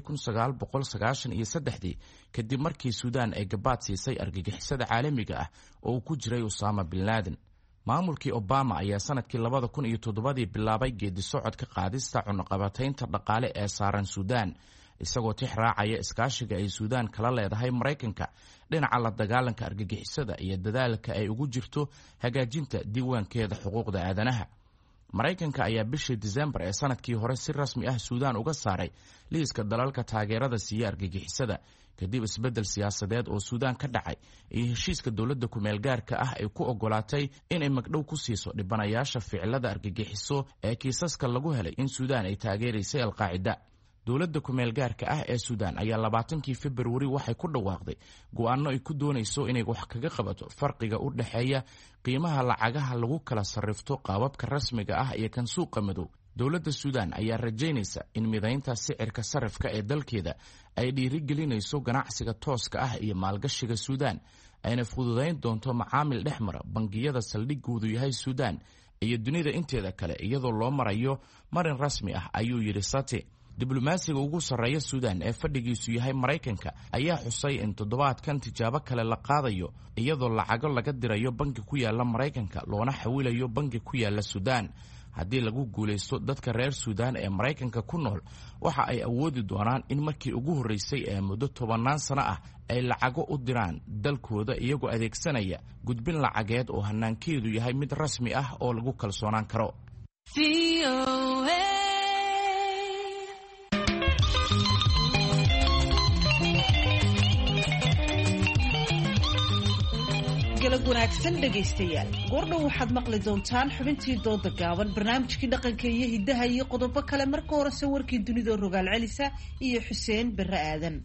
1993 kadib markii Suudaan ay gabaad siisay argagixisada caalamiga ah oo uu ku jiray Osama bin Laden. maamulkii Obama ayaa sanadkii 2007 bilaabay geedi socod ka qaadista cunaqabataynta dhaqaale ee saaran Suudaan isagoo tix raacaya iskaashiga ay Suudaan kala leedahay Mareykanka dhinaca la dagaalanka argagixisada iyo dadaalka ay ugu jirto hagaajinta diiwaankeeda xuquuqda aadanaha. Mareykanka ayaa bishii December ee sanadkii hore si rasmi ah Suudaan uga saaray liiska dalalka taageerada siiya argagixisada kadib isbedel siyaasadeed oo Suudaan ka dhacay iyo heshiiska dowladda ku meel gaarka ah ay ku ogolaatay inay magdhow ku siiso dhibanayaasha ficilada argagixiso ee kiisaska lagu helay in Suudaan ay taageeraysay Al-Qaacida. dowladda ku meel gaarka ah ee Suudaan ayaa 20kii February waxay ku dhawaaqday go'aano ay ku doonayso inay wax kaga qabato farqiga u dhaxeeya qiimaha lacagaha lagu kala sarrifto qaababka rasmiga ah iyo kan suuqa madow. dowladda Suudaan ayaa rajaynaysa in midaynta sicirka sarrifka ee dalkeeda ay dhiirigelinayso ganacsiga tooska ah iyo maalgashiga Suudaan ayna fududayn doonto macaamil dhexmara bangiyada saldhigoodu yahay Suudaan iyo dunida inteeda kale iyadoo loo marayo marin rasmi ah, ayuu yiri Sate. diblomaasiga ugu sarreeya Suudaan ee fadhigiisu yahay Mareykanka ayaa xusay in toddobaadkan tijaabo kale la qaadayo iyadoo lacago laga dirayo bangi ku yaala Mareykanka loona xawilayo bangi ku yaala Suudaan. haddii lagu guulaysto dadka reer Suudaan ee Mareykanka ku nool waxa ay awoodi doonaan in markii ugu horeysay ee muddo 10 sano ah ay lacago u diraan dalkooda iyagoo adeegsanaya gudbin lacageed oo hanaankeedu yahay mid rasmi ah oo lagu kalsoonaan karo. galab wanaagsan dhegaystayaal, goordhow waxaad maqli doontaan xubintii dooda gaaban, barnaamijkii dhaqanka iyo hidaha iyo qodobo kale. marka horese warkii dunida rogaal celisa iyo Xuseen Barre Aadan.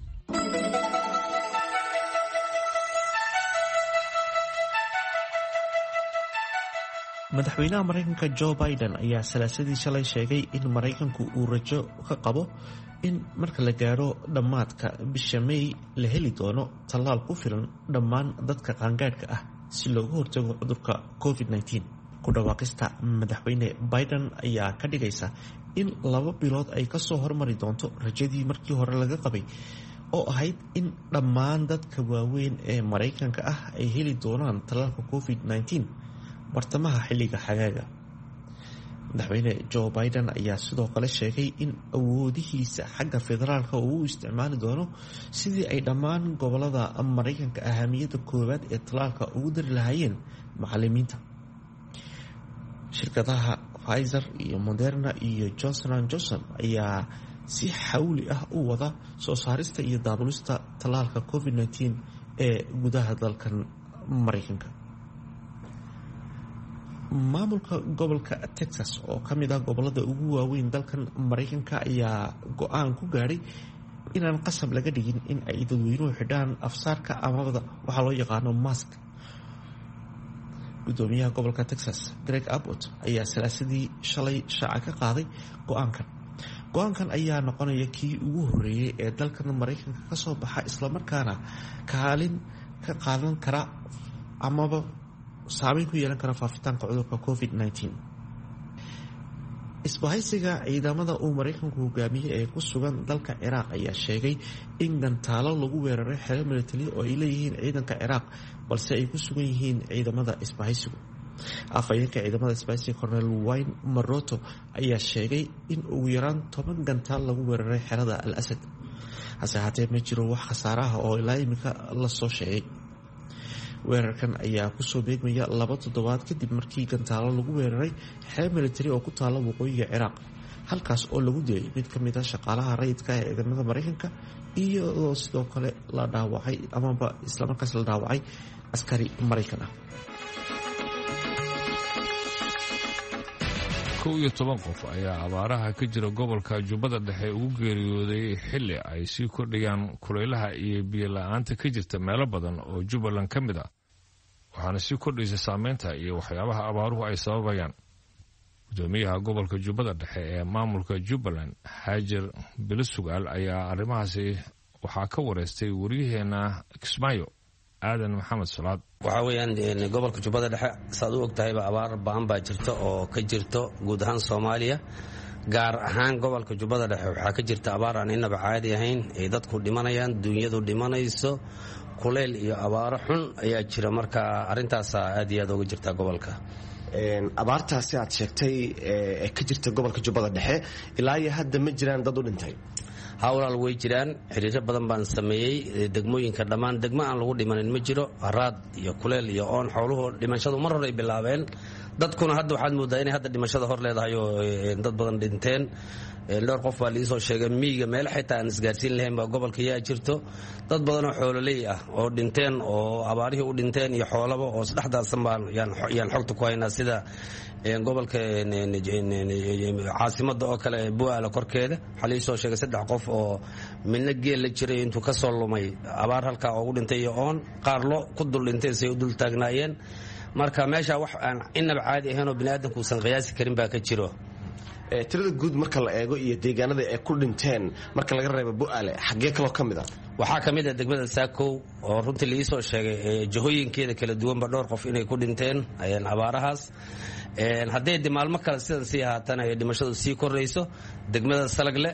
madaxweynaha Mareykanka Joe Biden ayaa salaasadii shalay sheegay in Mareykanku uu rajo ka qabo in marka la gaaro dhammaadka bisha May la heli doono tallaal ku filan dhammaan dadka qaangaadhka ah si looga hortago cudurka COVID-19. ku dhawaaqista madaxweyne Biden ayaa ka dhigaysa in 2 bilood ay ka soo hormari doonto rajadii markii hore laga qabay oo ahayd in dhammaan dadka waaweyn ee Mareykanka ah ay heli doonaan tallaalka COVID-19 bartamaha xilliga xagaaga. madaxweyne Joe Biden ayaa sidoo kale sheegay in awoodihiisa xagga federaalka uu isticmaali doono sidii ay dhammaan gobolada Mareykanka ahamiyadda koowaad ee tallaalka ugu dari lahaayeen macallimiinta. shirkadaha Pfizer iyo Moderna iyo Johnson & Johnson ayaa si xawli ah u wada soo saarista iyo daabulista tallaalka COVID-19 ee gudaha dalkan Mareykanka. maamulka gobolka Texas oo ka mid ah gobolada ugu waaweyn dalkan Mareykanka ayaa go'aan ku gaaray inaan qasab laga dhigin in ay dadweynuhu xidhaan afsaarka amaba waxa loo yaqaano mask. gudoomiyaha gobolka Texas Greg Abbott ayaa salaasadii shalay shaaca ka qaaday go'aankan ayaa noqonaya kii ugu horeeyay ee dalkan Mareykanka ka soo baxa isla markaana kaalin ka qaadan kara amaba saameyn ku yeelan kara faafitaanka cudurka COVID-19. isbahaysiga ciidamada uu Mareykanku hogaamiyey ee ku sugan dalka Ciraaq ayaa sheegay in gantaalo lagu weeraray xero militari oo ay leeyihiin ciidanka Ciraaq balse ay ku sugan yihiin ciidamada isbahaysigu. afhayeenka ciidamada isbahaysiga Colonel Wayne Maroto ayaa sheegay in ugu yaraan 10 gantaal lagu weeraray xerada Al-Asad. hase haatee ma jiro wax khasaare ah oo ilaa imika la soo sheegay. weerarkan ayaa kusoo beegmaya 2 toddobaad kadib markii gantaalo lagu weeraray xero militari oo ku taala waqooyiga Ciraaq, halkaas oo lagu dilay mid ka mid ah shaqaalaha rayidka ee ciidamada Mareykanka iyadoo sidoo kale la dhaawacay amaba isla markaas la dhaawacay askari Mareykan ah. 11 qof ayaa abaaraha ka jira gobolka Jubbada Dhexe ugu geeriyooday xilli ay sii kordhayaan kulaylaha iyo biyo la'aanta ka jirta meelo badan oo Jubbaland ka mid ah, waxaana sii kordhaysa saameynta iyo waxyaabaha abaaruhu ay sababayaan. gudoomiyaha gobolka Jubbada Dhexe ee maamulka Jubbaland Haajir Bilisugaal ayaa arrimahaasi waxaa ka wareystay wariyaheena Kismaayo Aadan Maxamed Salaad. waxa weeyaan gobolka Jubbada Dhexe saad u ogtahayba abaar baan baa jirto oo ka jirto guud ahaan Soomaaliya, gaar ahaan gobolka Jubbada Dhexe waxaa ka jirta abaar aan inaba caadi ahayn ee dadku dhimanayaan, dunyadu dhimanayso kuleyl iyo abaaro xun ayaa jira marka arrintaasa aad iyo aad uga jirta gobolka. abaartaasi aad sheegtay ee ka jirta gobolka jubbada dhexe ilaa iyo hadda ma jiraan dad u dhintay? hawlaal way jiraan, xiriiro badan baan sameeyey degmooyinka dhammaan degmo aan lagu dhimanin ma jiro. haraad iyo kuleyl iyo oon xooluhu dhimashadu mar hore ay bilaabeen. dadkuna hadda waxaad moodaa inay hadda dhimashada hor leedahay oo dad badan dhinteen. dhowr qof baa liisoo sheegay miyiga meelo xitaa aan isgaarsiin lahayn baa gobolka yaa jirto. dad badanoo xoololey ah oo dhinteen oo abaarihii u dhinteen iyo xoolaba oo isdhexdaadsan baan yaan xogta ku haynaa sida gobolka caasimada oo kale bu'aala korkeeda waxaa liisoo sheegay 3 qof oo midna geel la jiray intuu ka soo lumay abaar halkaa ugu dhintay iyo oon qaar lo ku dul dhinteen say u dul taagnaayeen. marka meesha wax aan inaba caadi ahayn oo bini'aadamku uusan qiyaasi karin baa ka jiro. tirada guud marka la eego iyo deegaanada ay ku dhinteen marka laga reebo bu'aale xaggee kaloo ka mid ah? waxaa ka mid ah degmada saakow oo runtii liisoo sheegay jahooyinkeeda kala duwanba dhowr qof inay ku dhinteen abaarahaas. hadday de maalmo kale sidan sii ahaatana ay dhimashadu sii korayso. degmada salagle,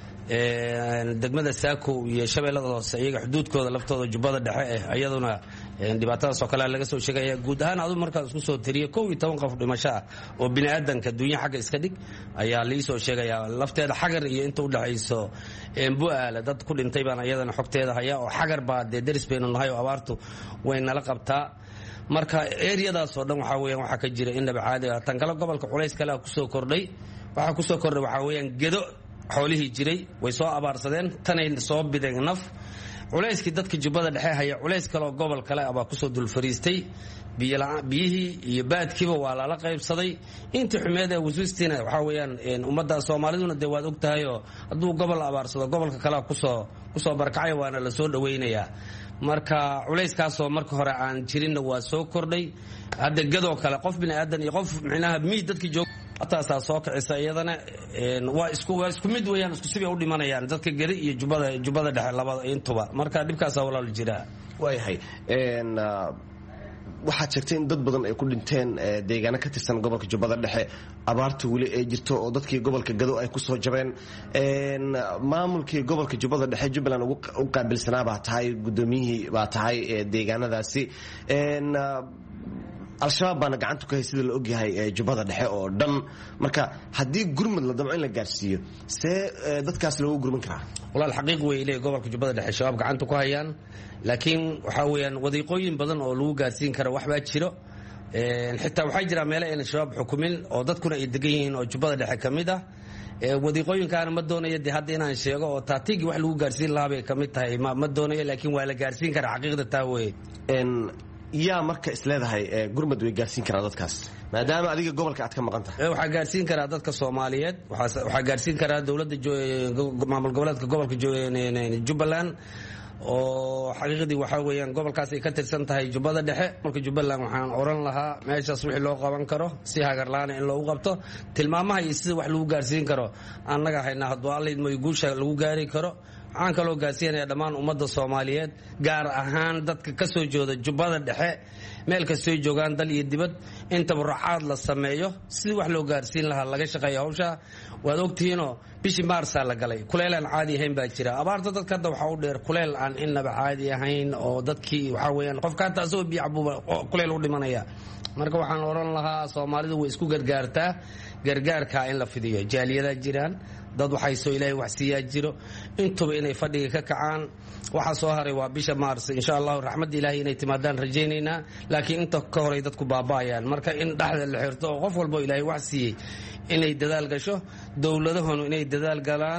degmada saakow iyo shabeellada hoose iyaga xuduudkooda laftooda jubbada dhexe iyaduna dhibaatadaas oo kale laga soo sheegaya. guud ahaan adu markaas isku soo tiriyo 11 qof dhimasho ah oo bini'aadanka dunya xagga iska dhig ayaa liisoo sheegaya. lafteeda xagar iyo inta u dhaxayso bu'aale dad ku dhintay baan iyadana xogteeda haya oo xagar baa dee deris baynu nahay oo abaartu way nala qabtaa. marka eriyadaas oo dhan waxaa weeyaan waxaa ka jira inaba caadi ah. tan kale gobolka culays kale kusoo kordhay waxaa weeyaan gedo xoolihii jiray way soo abaarsadeen, tanay soo bideen naf. culayskii dadka jubbada dhexe haya culays kaleoo gobol kale abaa kusoo dul fariistay. biyihii iyo baadkiiba waa lala qaybsaday. intii xumeed ee waswistiina waxaa weeyaan ummadda soomaaliduna dee waad og tahayoo hadduu gobol abaarsado gobolka kalea kusoo barkacay waana la soo dhawaynayaa. marka culayskaasoo marka hore aan jirinna waa soo kordhay. hadda gadoo kale qof bini'aadan iyo qof micnaha miyi dadkii joog taasaa soo kicisa iyadana waa isku mid weeyaan, isku sibay u dhimanayaan dadka geri iyo jubbada dhexe labada intuba. marka dhibkaasaa walaal jira. waayahay waxaad sheegtay in dad badan ay ku dhinteen deegaano ka tirsan gobolka jubbada dhexe abaarta weli ay jirto oo dadkii gobolka gado ay kusoo jabeen. maamulkii gobolka jubbada dhexe jubbaland u qaabilsanaa baa tahay, gudoomiyihii baa tahay deegaanadaasi. al-shabaab baana gacanta ku hay sida la ogyahay jubbada dhexe oo dhan. marka haddii gurmud la damco in la gaarsiiyo see dadkaas loogu gurman karaa? walaal xaqiiq wey le gobolka jubbada dhexe shabaab gacanta ku hayaan, laakiin waxaa weeyaan wadiiqooyin badan oo lagu gaarsiin kara waxbaa jiro. xitaa waxaa jira meelo ayna shabaab xukumin oo dadkuna ay degan yihiin oo jubbada dhexe ka mid ah. wadiiqooyinkaana ma doonayo de hadda inaan sheego oo taatiigii wax lagu gaarsiin lahaa bay ka mid tahay ma doonayo, laakiin waa la gaarsiin karaa xaqiiqda taa weye. yaa marka isleedahay gurmud way gaarsiin karaa dadkaas maadaama adiga gobolka aad ka maqan tahay? waxaa gaarsiin karaa dadka Soomaaliyeed, waxaa gaarsiin karaa dowladda maamul goboleedka gobolka Jubbaland oo xaqiiqdii waxaa weeyaan gobolkaas ay ka tirsan tahay jubbada dhexe. marka Jubbaland waxaan oran lahaa meeshaas wixii loo qaban karo si hagar la'aan in loogu qabto, tilmaamaha iyo sida wax lagu gaarsiin karo annaga haynaa hadduu allayd may guusha lagu gaari karo. waxaan kaloo gaarsiinaya dhammaan ummadda Soomaaliyeed gaar ahaan dadka ka soo jooda jubbada dhexe meel kastoo joogaan dal iyo dibad in tabarucaad la sameeyo sidii wax loo gaarsiin lahaa laga shaqeeyo hawsha. waad ogtihiinoo bishii maarsaa la galay, kuleyl aan caadi ahayn baa jira. abaarta dadka hadda waxaa u dheer kuleyl aan inaba caadi ahayn oo dadkii waxaa weeyaan qofka hataa asagoo biyo cabuuba kuleyl u dhimanaya. marka waxaan oran lahaa Soomaalidu way isku gargaartaa, gargaarkaa in la fidiyo. jaaliyadaa jiraan, dad waxaysoo ilaahay wax siiyaa jiro, intuba inay fadhiga ka kacaan. waxaa soo haray waa bisha maars, insha allahu raxmadda ilaahay inay timaadaan rajaynaynaa, laakiin inta ka horay dadku baaba'ayaan. marka in dhexda la xirto oo qof walbo ilaahay wax siiyey inay dadaal gasho, dowladahonu inay dadaal galaan.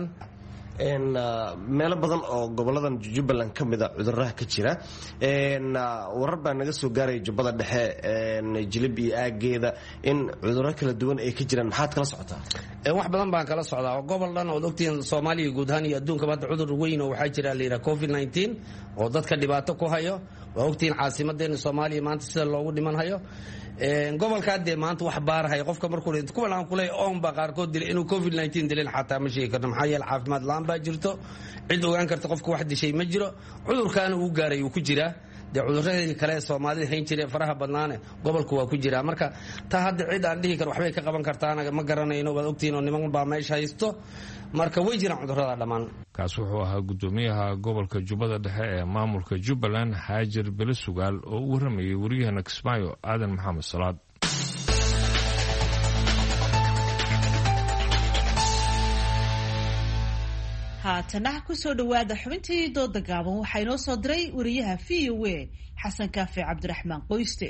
meelo badan oo goboladan Jubbaland ka mid ah cudurraha ka jira. warar baa naga soo gaaraya jubbada dhexe jilib iyo aageeda in cudurro kala duwan ay ka jiraan. maxaad kala socotaa? wax badan baan kala socdaa. gobol dhan oo ogtiin Soomaaliya guud ahaan iyo adduunka hadda cudur weyn oo waxaa jira la yiraahdo COVID-19 oo dadka dhibaato ku hayo. waa ogtiin caasimadeena Soomaaliya maanta sida loogu dhiman hayo. gobolka hadda maanta wax baarahay qofka markuu dhinto kuwa aan kulay oon ba qaarkood dilay inuu COVID-19 dilin xataa ma sheegi karno maxaa yeelay caafimaad la'aan baa jirto. cid ogaan karta qofka wax dishay ma jiro. cudurkaana uu gaaray uu ku jiraa. dee cuduradii kale soomaalida hayn jireen faraha badnaane gobolku waa ku jiraa marka taa hadda cid aan dhihi karo waxbay ka qaban kartaana ma garanayno waad ogtihiin oo niman baa meesha haysto marka way jiraan cudurrada dhammaan. kaas wuxuu ahaa gudoomiyaha gobolka jubbada dhexe ee maamulka jubbaland xaajir bele sugaal oo u waramayay wariyahana kismaayo aadan maxamed salaad. haatana ku soo dhawaada xubintii dooda gaaban waxaa inoo soo diray wariyaha VOA xasan kaafi cabdiraxmaan qoyste.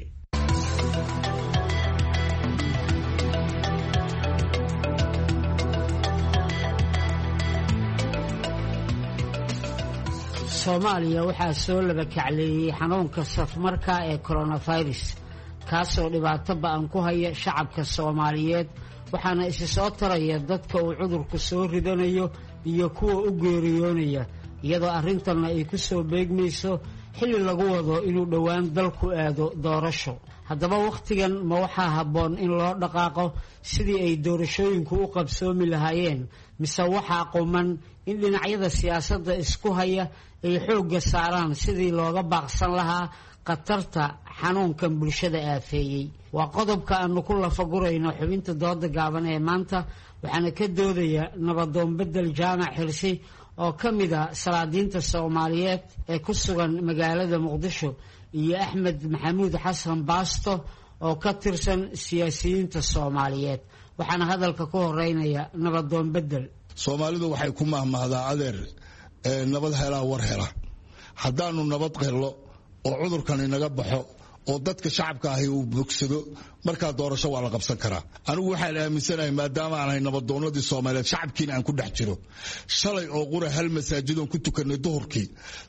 soomaaliya waxaa soo laba kacleeyey xanuunka safmarka ee coronavirus kaasoo dhibaato ba'an ku haya shacabka soomaaliyeed waxaana isi soo taraya dadka uu cudurku soo ridanayo iyo kuwa u geeriyoonaya iyadoo arrintanna ay ku soo beegmayso xilli lagu wado inuu dhowaan dalku aado doorasho. haddaba wakhtigan ma waxaa habboon in loo dhaqaaqo sidii ay doorashooyinku u qabsoomi lahaayeen mise waxaa quman in dhinacyada siyaasadda isku haya ay xoogga saaraan sidii looga baaqsan lahaa khatarta xanuunkan bulshada aafeeyey? waa qodobka aanu ku lafagurayno xubinta dooda gaaban ee maanta waxaana ka doodaya nabadoon bedel jaamac xirsi oo ka mid a salaadiinta soomaaliyeed ee ku sugan magaalada muqdisho iyo axmed maxamuud xasan baasto oo ka tirsan siyaasiyiinta soomaaliyeed. waxaana hadalka ku horeynaya nabadoon bedel. soomaalidu waxay ku mahmahdaa adeer nabad helaa war hela. haddaanu nabad hello oo cudurkan inaga baxo oo dadka shacabka ahi uu bogsado markaa doorasho waa la qabsan karaa. anigu waxaan aaminsanahay maadaama aan ahay nabadoonnadii soomaaliyeed shacabkiina aan ku dhex jiro shalay oo qura hal masaajidoon ku tukanay duhurkii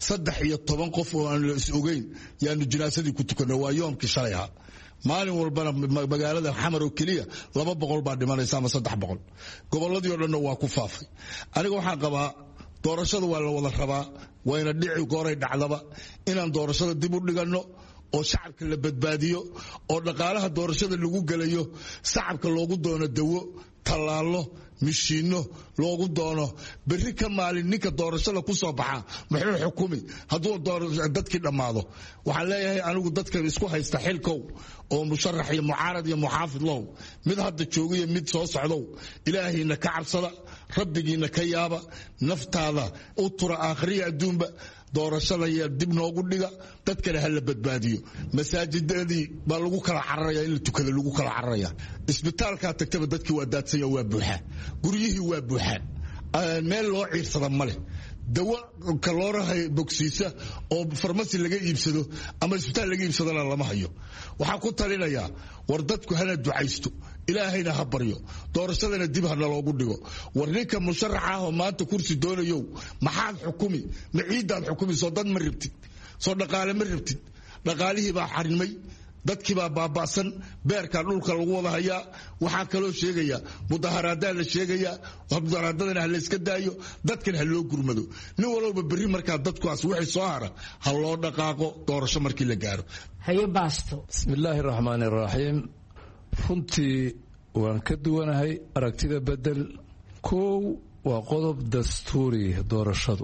13 qof oo aan la is ogeyn yaanu jinaasadii ku tukanay waa yoomkii shalay ahaa. maalin walbana magaalada xamar oo keliya 200 baa dhimanaysa ama 300 gobolladii oo dhanna waa ku faafay. aniga waxaan qabaa doorashada waa la wada rabaa wayna dhici gooray dhacdaba inaan doorashada dib u dhiganno oo shacabka la badbaadiyo oo dhaqaalaha doorashada lagu galayo shacabka loogu doono dawo tallaalo mishiino loogu doono berri ka maalin ninka doorashada ku soo baxa muxuu xukumi hadduu dadkii dhammaado. waxaan leeyahay anigu dadka isku haysta xilkow oo musharax iyo mucaarad iyo muxaafid low mid hadda joogiyo mid soo socdow ilaahayna ka cabsada rabbigiina ka yaaba naftaada u tura aakhiriya adduunba doorashada iyo dib noogu dhiga dadkana ha la badbaadiyo. masaajidadii baa lagu kala cararaya in la tukada lagu kala cararaya. isbitaalka tagtaba dadkii waa daadsanya waa buuxa guryihii waa buuxa meel loo ciirsada male dawo kalooraha bogsiisa oo farmasi laga iibsado ama isbitaal laga iibsadana lama hayo. waxaa ku talinayaa war dadku hana ducaysto ilaahayna ha baryo doorashadana dib hana loogu dhigo. war ninka musharaxa ah oo maanta kursi doonayo maxaad xukumi ma ciidaad xukumi soo dad ma rabtid soo dhaqaale ma rabtid dhaqaalihii baa xarimay dadkii baa baaba'san beerka dhulka lagu wada hayaa. waxaa kaloo sheegaya mudaharaadaan la sheegaya mudaharaadadana ha la iska daayo dadkan ha loo gurmado nin walba berri markaa dadkuaas wixii soo hara ha loo dhaqaaqo doorasho markii la gaaro. haye baasto. bismillaahi raxmaani raxiim. runtii waan ka duwanahay aragtida bedel. koow waa qodob dastuuri doorashadu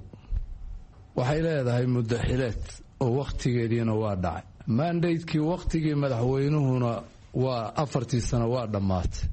waxay leedahay muddo xileed oo wakhtigeediina waa dhacay. mandatekii wakhtigii madaxweynuhuna waa 4 sano waa dhammaatay.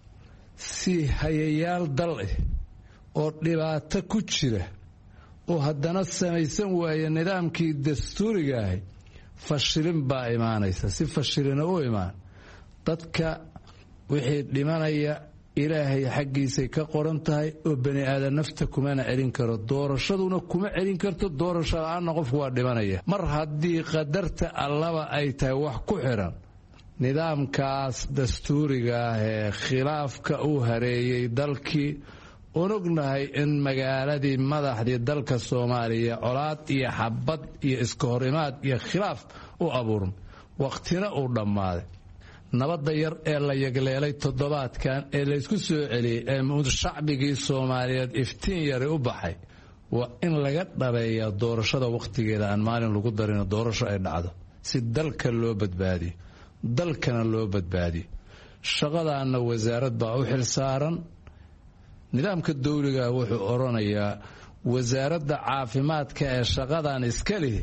si hayayaal dal ah oo dhibaato ku jira oo haddana samaysan waaya nidaamkii dastuuriga ahay fashilin baa imaanaysa. si fashilina u imaan dadka wixii dhimanaya ilaahay xaggiisay ka qoran tahay oo bani aadan nafta kumana celin karo doorashaduna kuma celin karto. doorasho la'aanna qofku waa dhimanaya. mar haddii qadarta allaba ay tahay wax ku xiran nidaamkaas dastuuriga ah ee khilaafka uu hareeyey dalkii unugnahay in magaaladii madaxdii dalka Soomaaliya colaad iyo xabad iyo iska hor imaad iyo khilaaf u abuuran waqtina uu dhammaaday. nabadda yar ee la yagleelay toddobaadkan ee la isku soo celiyey ee shacbigii Soomaaliyeed iftiin yari u baxay waa in laga dhabeeyaa doorashada waqtigeeda aan maalin lagu darin doorasho ay dhacdo si dalka loo badbaadiyo dalkana loo badbaadiyo. shaqadaana wasaarad baa u xilsaaran. nidaamka dawliga wuxuu oranayaa wasaaradda caafimaadka ee shaqadan iska leh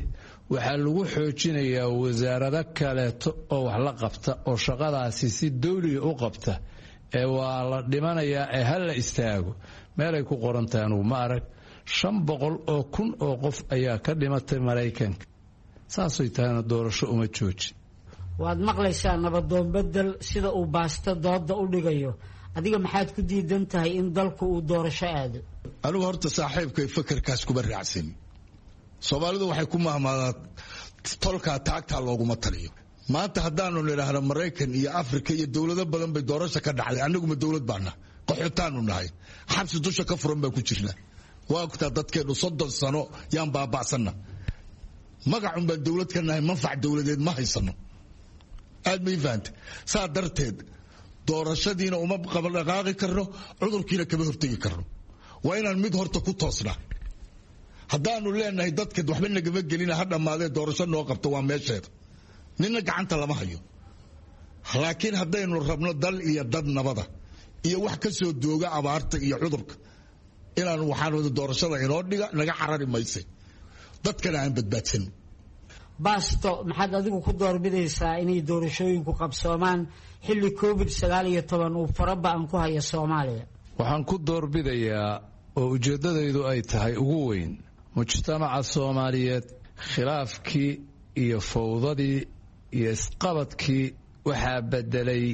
waxaa lagu xoojinayaa wasaarado kaleeto oo wax la qabta oo shaqadaasi si dawliga u qabta ee waa la dhimanayaa ee ha la istaago meelay ku qorantahay anugu ma arag 500,000 oo qof ayaa ka dhimatay Maraykanka saasay tahayna doorasho uma joojin waad maqlaysaa nabadoon bedel sida uu baasta dooda u dhigayo adiga maxaad ku diidan tahay in dalku uu doorasho aado anigu horta saaxiibkay fakarkaas kuma raacsan Soomaalidu waxay ku mahmaadaan tolka taagta looguma taliyo maanta haddaanu nidhaahno Maraykan iyo Afrika iyo dawlado badan bay doorasho ka dhacday anagu ma dawlad baana qaxootaanu nahay xabsi dusha ka furan baa ku jirnaa waqti dadkeenu 30 sano yaan baaba'sana magacun baan dawlad ka nahay manfac dawladeed ma haysano aad ma fahanti saa darteed doorashadiina uma dhaqaaqi karno cudurkiina kama hortagi karno waa inaan mid horta ku toosnaa haddaanu leenahay dadka waxba nagama gelina ha dhamaadee doorasho noo qabto waa meesheeda nina gacanta lama hayo laakiin haddaynu rabno dal iyo dad nabada iyo wax ka soo dooga abaarta iyo cudurka inaan waxaan wada doorashada inoo dhiga naga carari maysay dadkana aan badbaadsan baasto maxaad adigu ku doorbidaysaa inay doorashooyinku qabsoomaan xilli COVID-19 uu faraba'an ku hayo Soomaaliya waxaan ku doorbidayaa oo ujeedadaydu ay tahay ugu weyn mujtamaca Soomaaliyeed khilaafkii iyo fawdadii iyo isqabadkii waxaa bedelay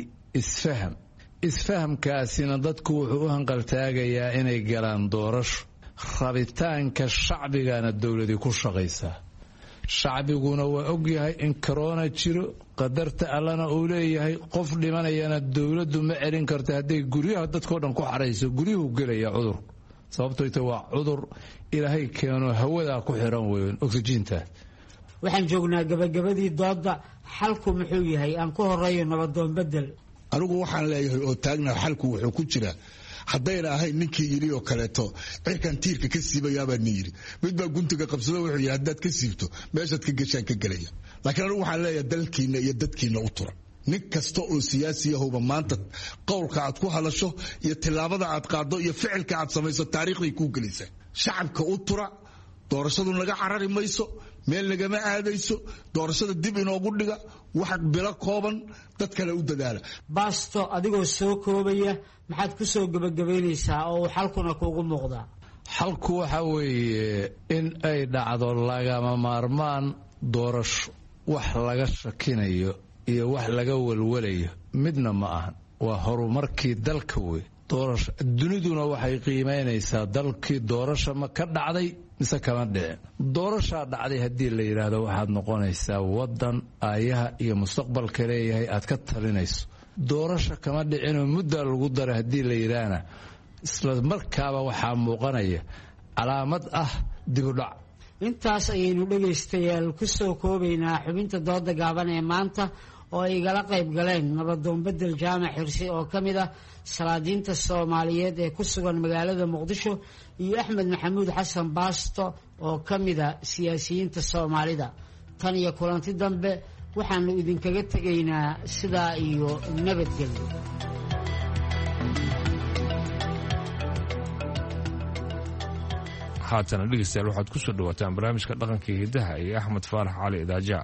isfahamkaasina dadku wuxuu u hanqaltaagayaa inay galaan doorasho rabitaanka shacbigana dawladii ku shaqaysaa shacbiguna waa ogyahay in corona jiro qadarta allana uu leeyahay qof dhimanayana dawladdu ma celin karto hadday guryaha dadkoo dhan ku xarayso guryuhu gelaya cudur sababtoo waa cudur ilaahay keeno hawada ku xiran weyn oxygen-ta waxaan joognaa gabagabadii dooda xalku muxuu yahay aan ku horeeyo nabadoon bedel anigu waxaan leeyahay oo taagna xalku wuxuu ku jira haddayna ahayn ninkii yiri oo kaleeto cirkan tiirka ka siibayaabaa nin yiri mid baa guntiga qabsada wuxuu yidhi haddaad ka siibto meeshaad ka gashaan ka gelaya laakiin anigu waxaan leeyahay dalkiina iyo dadkiina u tura nin kasta oo siyaasi ahowba maanta qowlka aad ku hadasho iyo tillaabada aad qaado iyo ficilka aad samayso taariikhday kuu gelaysaa shacabka u tura doorashadu naga carari mayso meel nagama aadayso doorashada dib inoogu dhiga wax bilo kooban dad kale u dadaala baasto adigoo soo koobaya maxaad ku soo gabagabaynaysaa oo xalkuna kuugu muuqdaa xalku waxa weeye in ay dhacdo lagama maarmaan doorasho wax laga shakinayo iyo wax laga walwalayo midna ma ahan waa horumarkii dalka wey doorasho duniduna waxay qiimeynaysaa dalkii doorasho ma ka dhacday mise kama dhicin doorashaa dhacday haddii la yidhaahdo waxaad noqonaysaa wadan aayaha iyo mustaqbalka leeyahay aad ka talinayso doorasho kama dhicinoo muddaa lagu daray haddii la yidhaahna isla markaaba waxaa muuqanaya calaamad ah dibudhac intaas ayaynu dhegaystayaal ku soo koobaynaa xubinta dooda gaaban ee maanta oo ay igala qayb galeen nabadoon bedel jaamac xirsi oo ka mid ah salaadiinta Soomaaliyeed ee ku sugan magaalada Muqdisho iyo Axmed Maxamuud Xasan Baasto oo ka mid ah siyaasiyiinta Soomaalida tan iyo kulanti dambe waxaanu idinkaga tegaynaa sidaa iyo nabadgelyo haatana dhegeystayaal waxaad ku soo dhawaataan barnaamijka dhaqanka iyo hidaha iyo Axmed Faarax Cali Idaaja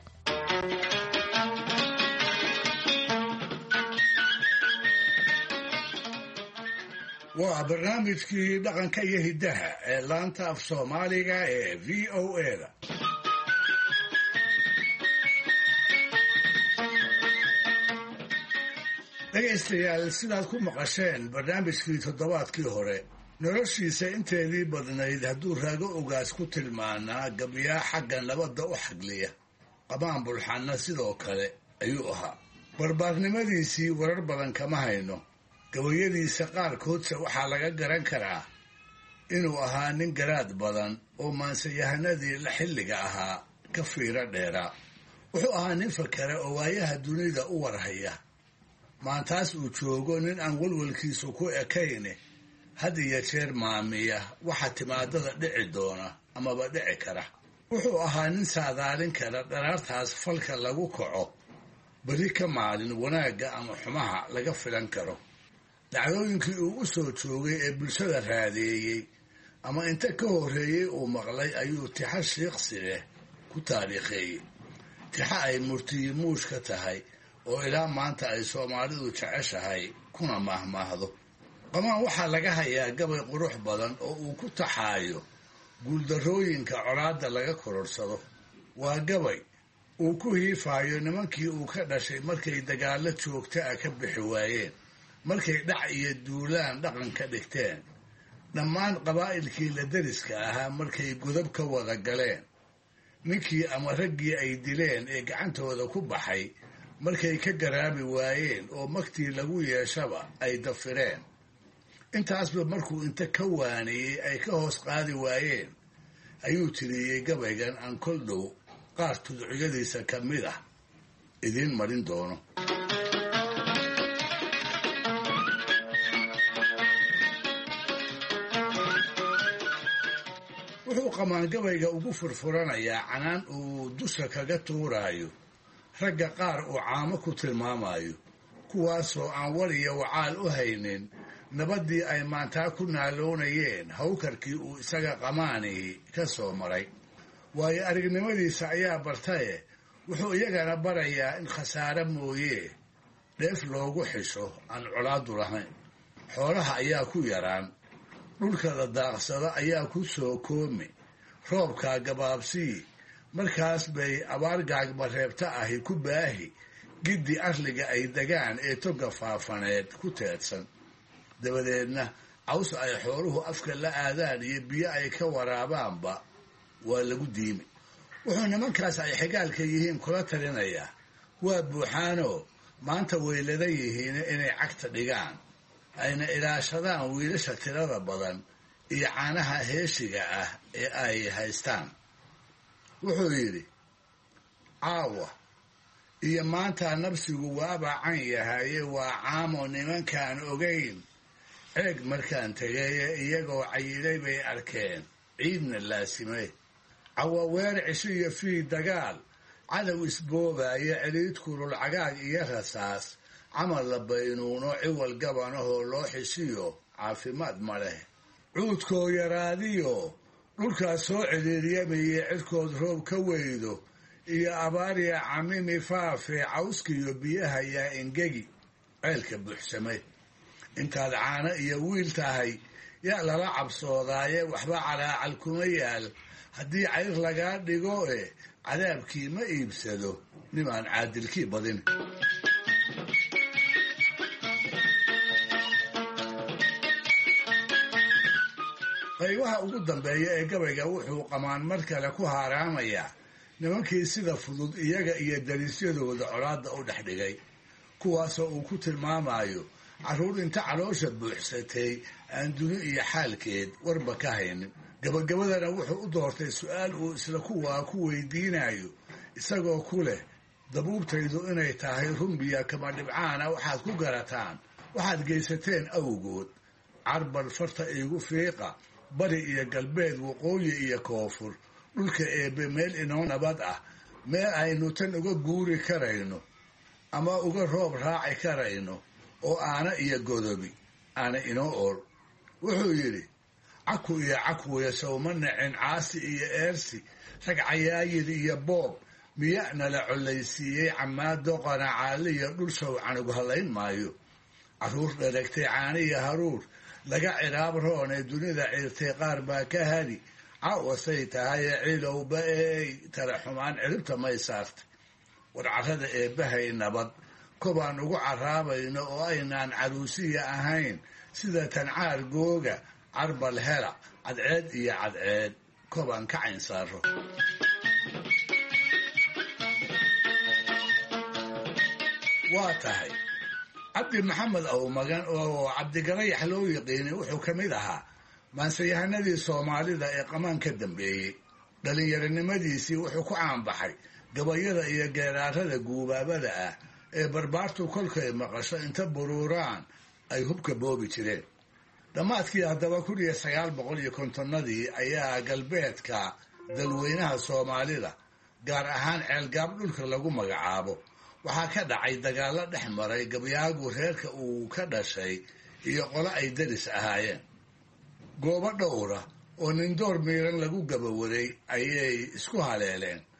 waa barnaamijkii dhaqanka iyo hidaha ee laanta af Soomaaliga ee VOA-da dhegaystayaal sidaad ku maqasheen barnaamijkii toddobaadkii hore noloshiisa inteedii badnayd hadduu raago ogaas ku tilmaanaa gabyaa xagga nabadda u xagliya qabaan bulxanna sidoo kale ayuu ahaa barbaarnimadiisii warar badan kama hayno gabayadiisa qaarkoodse waxaa laga garan karaa inuu ahaa nin garaad badan oo maansayahanadii la xilliga ahaa ka fiiro dheeraa wuxuu ahaa nin fakera oo waayaha dunida u warhaya maantaas uu joogo nin aan walwalkiisu ku ekayne had iyo jeer maamiya waxa timaadada dhici doona amaba dhici kara wuxuu ahaa nin saadaalin kara dharaartaas falka lagu kaco beri ka maalin wanaagga ama xumaha laga filan karo dhacdooyinkii uu u soo joogay ee bulshada raadeeyey ama inta ka horreeyey uu maqlay ayuu tixa shiiqsi leh ku ku taariikheeyey tixa ay murtiyimuush ka tahay oo ilaa maanta ay soomaalidu jeceshahay kuna maahmaahdo. qamaan waxaa laga hayaa gabay qurux badan oo uu ku taxaayo guuldarrooyinka colaadda laga kororsado. waa gabay uu ku hiifaayo nimankii uu ka dhashay markay dagaallo joogta ah ka bixi waayeen, markay dhac iyo duulaan dhaqan ka dhigteen, dhammaan qabaa'ilkii la deriska ahaa markay godab ka wada galeen, ninkii ama raggii ay dileen ee gacantooda ku baxay markay ka garaabi waayeen oo magtii lagu yeeshaba ay dafireen. intaasba markuu inta ka waaniyey ay ka hoos qaadi waayeen ayuu tiriyey gabaygan aan kol dhow qaar tudciyadiisa ka mid ah idiin marin doono. wuxuu qamaan gabayga ugu furfuranayaa canaan uu dusha kaga tuuraayo ragga qaar uu caamo ku tilmaamayo, kuwaasoo aan war iyo wacaal u haynin nabaddii ay maantaa ku naaloonayeen hawkarkii uu isaga qamaanihi ka soo maray. waayo aragnimadiisa ayaa bartaye wuxuu iyagana barayaa in khasaare mooyee dheef loogu xisho aan colaadu lahayn. xoolaha ayaa ku yaraan, dhulka la daaqsado ayaa ku soo koomi, roobkaa gabaabsii, markaas bay abaar gaagmareebta ahi ku baahi giddi arliga ay degaan ee toga faafaneed ku teedsan. dabadeedna caws ay xooluhu afka la aadaan iyo biyo ay ka waraabaanba waa lagu diimi. wuxuu nimankaas ay xigaalka yihiin kula talinayaa waa buuxaanoo maanta weylada yihiin inay cagta dhigaan, ayna ilaashadaan wiilasha tirada badan iyo caanaha heeshiga ah ee ay haystaan. wuxuu yidhi, caawa iyo maanta nabsigu waaba can yahaye waa caamo nimankaan ogayn, ceeg markaan tegeeye iyagoo cayilay bay arkeen ciidna laasimay. cawaweer cisho iyo fii dagaal, cadow isboobaayo celiid kulul cagaag iyo rasaas, camal la baynuuno ciwal gabanahoo loo xishiyo caafimaad ma leh. cuudkoo yaraadiyo dhulkaas soo ciriiryamayey cirkood roob ka weydo, iyo abaarya camimi faafe cawskiyo biyaha yaa engegi ceelka buuxsamay. intaad caano iyo wiil tahay yaa lala cabsoodaaye waxba calaacal kuma yaal, haddii cayr lagaa dhigo cadaabkii ma iibsado nimaan caadilkii badin. qaybaha ugu dambeeya ee gabayga wuxuu qamaan mar kale ku haaraamayaa nimankii sida fudud iyaga iyo dariisyadooda colaadda u dhex dhigay, kuwaasoo uu ku tilmaamayo carruur inta caloosha buuxsatay aan duni iyo xaalkeed warba ka haynin. gabagabadana wuxuu u doortay su-aal uu isla kuwaa ku weydiinayo, isagoo ku leh dabuubtaydu inay tahay rumbiya kama dhibcaana waxaad ku garataan waxaad geysateen awgood. carbal farta iigu fiiqa, bari iyo galbeed, waqooyi iyo koonfur, dhulka eebbe meel inoo nabad ah, meel aynu tan uga guuri karayno ama uga roob raaci karayno oo aana iyo godobi aana inoo ool. wuxuu yidhi, caku iyo cakwiya sowma nacin caasi iyo eersi, rag cayaayid iyo boob miya'na la collaysiiyey camaado qanacaaliya dhul sow canug hallayn maayo. carruur dharagtay caaniya haruur laga ciraab roonee dunida ciirtay qaar baa ka hadi, cawasay tahaye cilowba eey tala xumaan ciribta may saartay. war carrada eebbahay nabad kobaan ugu caraabayno oo aynaan caruusiya ahayn, sida tancaar googa carbal hela cadceed iyo cadceed kobaan ka cayn saaro. waa tahay cabdi maxamed awmagan oo cabdigalayax loo yiqiinay wuxuu ka mid ahaa maansayahanadii soomaalida ee qamaan ka dambeeyey. dhallinyaronimadiisii wuxuu ku caanbaxay gabayada iyo geeraarada guubaabada ah ee barbaartu kolkay maqasho inta buruuraan ay hubka boobi jireen. dhammaadkii haddaba 1950nadii ayaa galbeedka dalweynaha soomaalida, gaar ahaan ceelgaab dhulka lagu magacaabo, waxaa ka dhacay dagaallo dhex maray gabyaagu reerka uu ka dhashay iyo qolo ay daris ahaayeen. goobo dhowra oo nindoor miiran lagu gabawaday ayay isku haleeleen,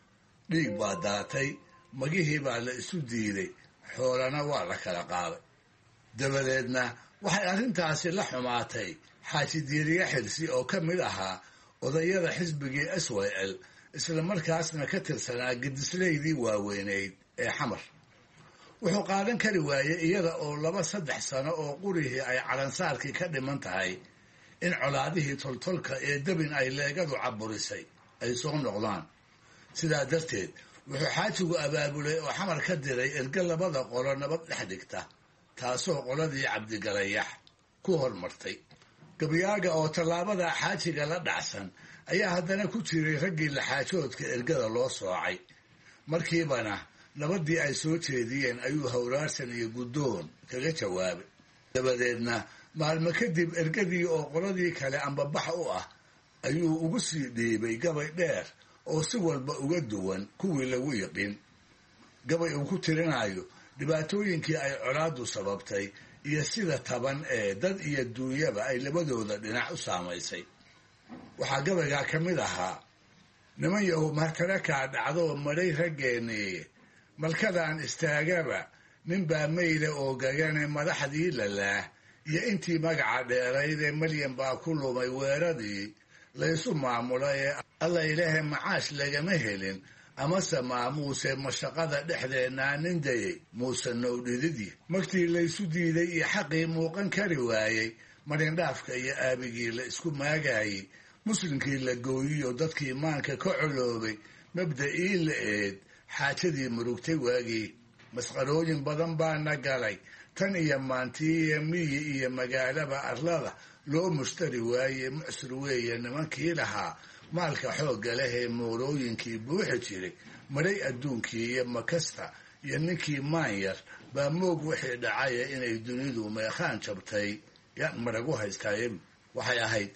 dhiig baa daatay magihii baa la isu diiday xoolana waa la kala qaaday dabadeedna waxay arrintaasi la xumaatay xaaji diiriye xirsi oo ka mid ahaa odayada xisbigii SYL isla markaasna ka tirsanaa gedislaydii waaweyneyd ee xamar wuxuu qaadan kari waayey iyada oo 2-3 sano oo qurihii ay calansaarkii ka dhiman tahay in colaadihii toltolka ee dabin ay leegadu caburisay ay soo noqdaan sidaa darteed wuxuu xaajigu abaabulay oo xamar ka diray erga 2 qolo nabad dhex dhigta taasoo qoladii cabdigalayax ku hormartay gabyaaga oo tallaabada xaajiga la dhacsan ayaa haddana ku jiray raggii laxaajoodka ergada loo soocay markiibana nabadii ay soo jeediyeen ayuu hawraarsan iyo guddoon kaga jawaabay dabadeedna maalmo kadib ergadii oo qoladii kale ambabax u ah ayuu ugu sii dhiibay gabay dheer oo si walba uga duwan kuwii lagu yiqin gabay uu ku tirinayo dhibaatooyinkii ay colaadu sababtay iyo sida taban ee dad iyo duunyaba ay labadooda dhinac u saamaysay waxaa gabaygaa ka mid ahaa niman yahow martarakaa dhacdoo madhay raggeennii malkadaan istaagaba ninbaa mayle oo gagane madaxdii lalaah iyo intii magaca dheeraydee malyan baa ku lumay weeradii laysu maamulay ee alla ilaahe macaash lagama helin amase maamuuse mashaqada dhexdeennaa nin dayay muuse nowdhididii magtii laysu diiday iyo xaqii muuqan kari waayey marindhaafka iyo aabigii la isku maagaayey muslimkii la gooyiyo dadkii maanka ka coloobay mabda'ii la eed xaajadii murugtay waagii masqarooyin badan baana galay tan iyo maantii iyo miyi iyo magaalaba arlada loo mushtari waaye mucsur weeye nimankii lahaa maalka xoogga leh ee moorooyinkii buuxi jiray madhay adduunkii iyo makasta iyo ninkii maanyar baa moog wixii dhacaya inay dunidu meekhaan jabtay yaan maragu haystaaye waxay ahayd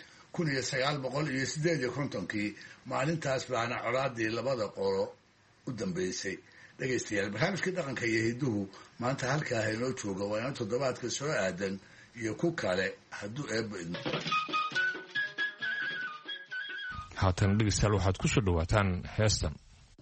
1958 maalintaas baana colaadii 2 qolo u dambaysay dhegaystayaal barnaamijkii dhaqanka iyo hidduhu maanta halkaa haynoo jooga waa ina toddobaadka soo aadan iyo ku kale hadduu eebba idmo haatan dhegaystayaal waxaad ku soo dhawaataan heestan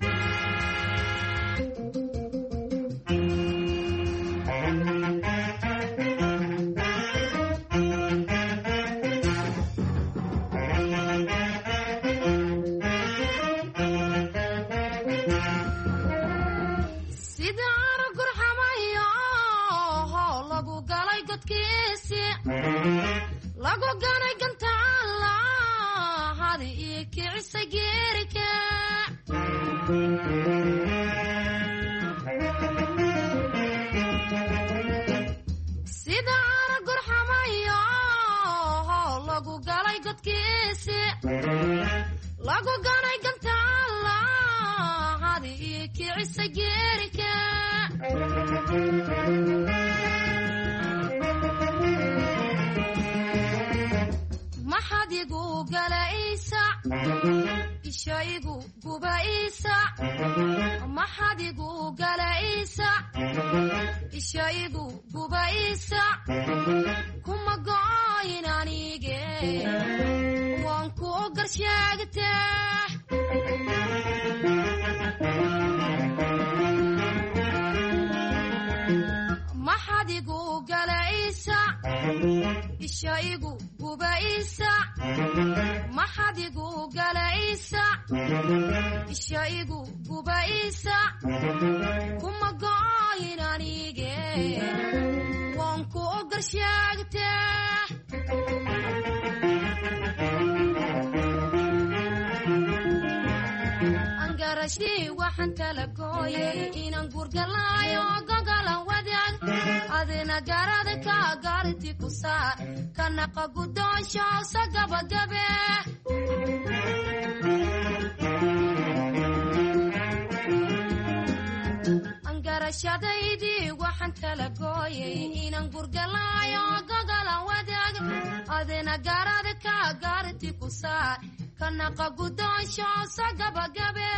angarashadaydii waxaan kala gooyay inaan gurgalaayo gogala wadaag adina garada ka gaarti ku saar kanaqa gudoonsho sagabagabe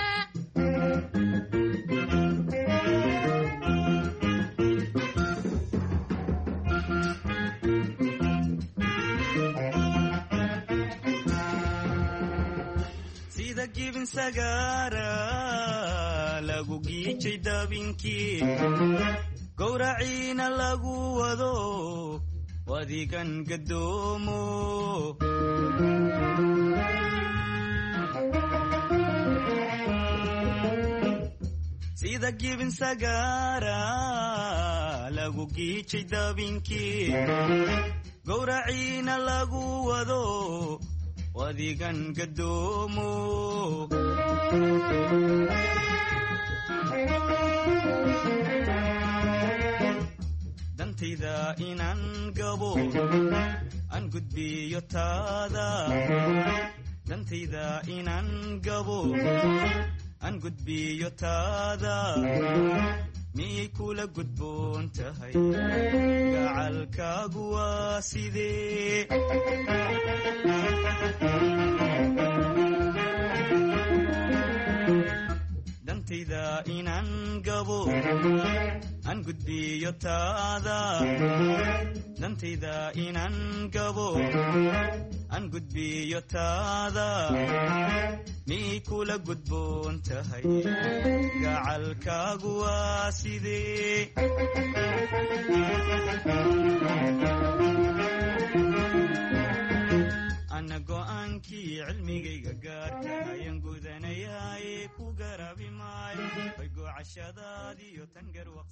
sida gibin sagara giijay dabinkii gowraciina lagu wado wadigan gadoomo sida gibin sagaara lagu giijay dabinkii gowraciina lagu wado wadigan gadoomo dantayda inaan gabo aan gudbiyo taada dantayda inaan gabo aan gudbiyo taada miyay kula gudboon tahay gacalkaagu waa sidee dantayda inaan gabo aan gudbiyo taada dantayda inaan gabo aan gudbiyo taada miyay kula gudboon tahay gacalkaagu waa sidee ana go'aankii cilmigayga gaarka ayaan gudanayaaye ku garabi maayo way goocashadaadiyo tan garwaq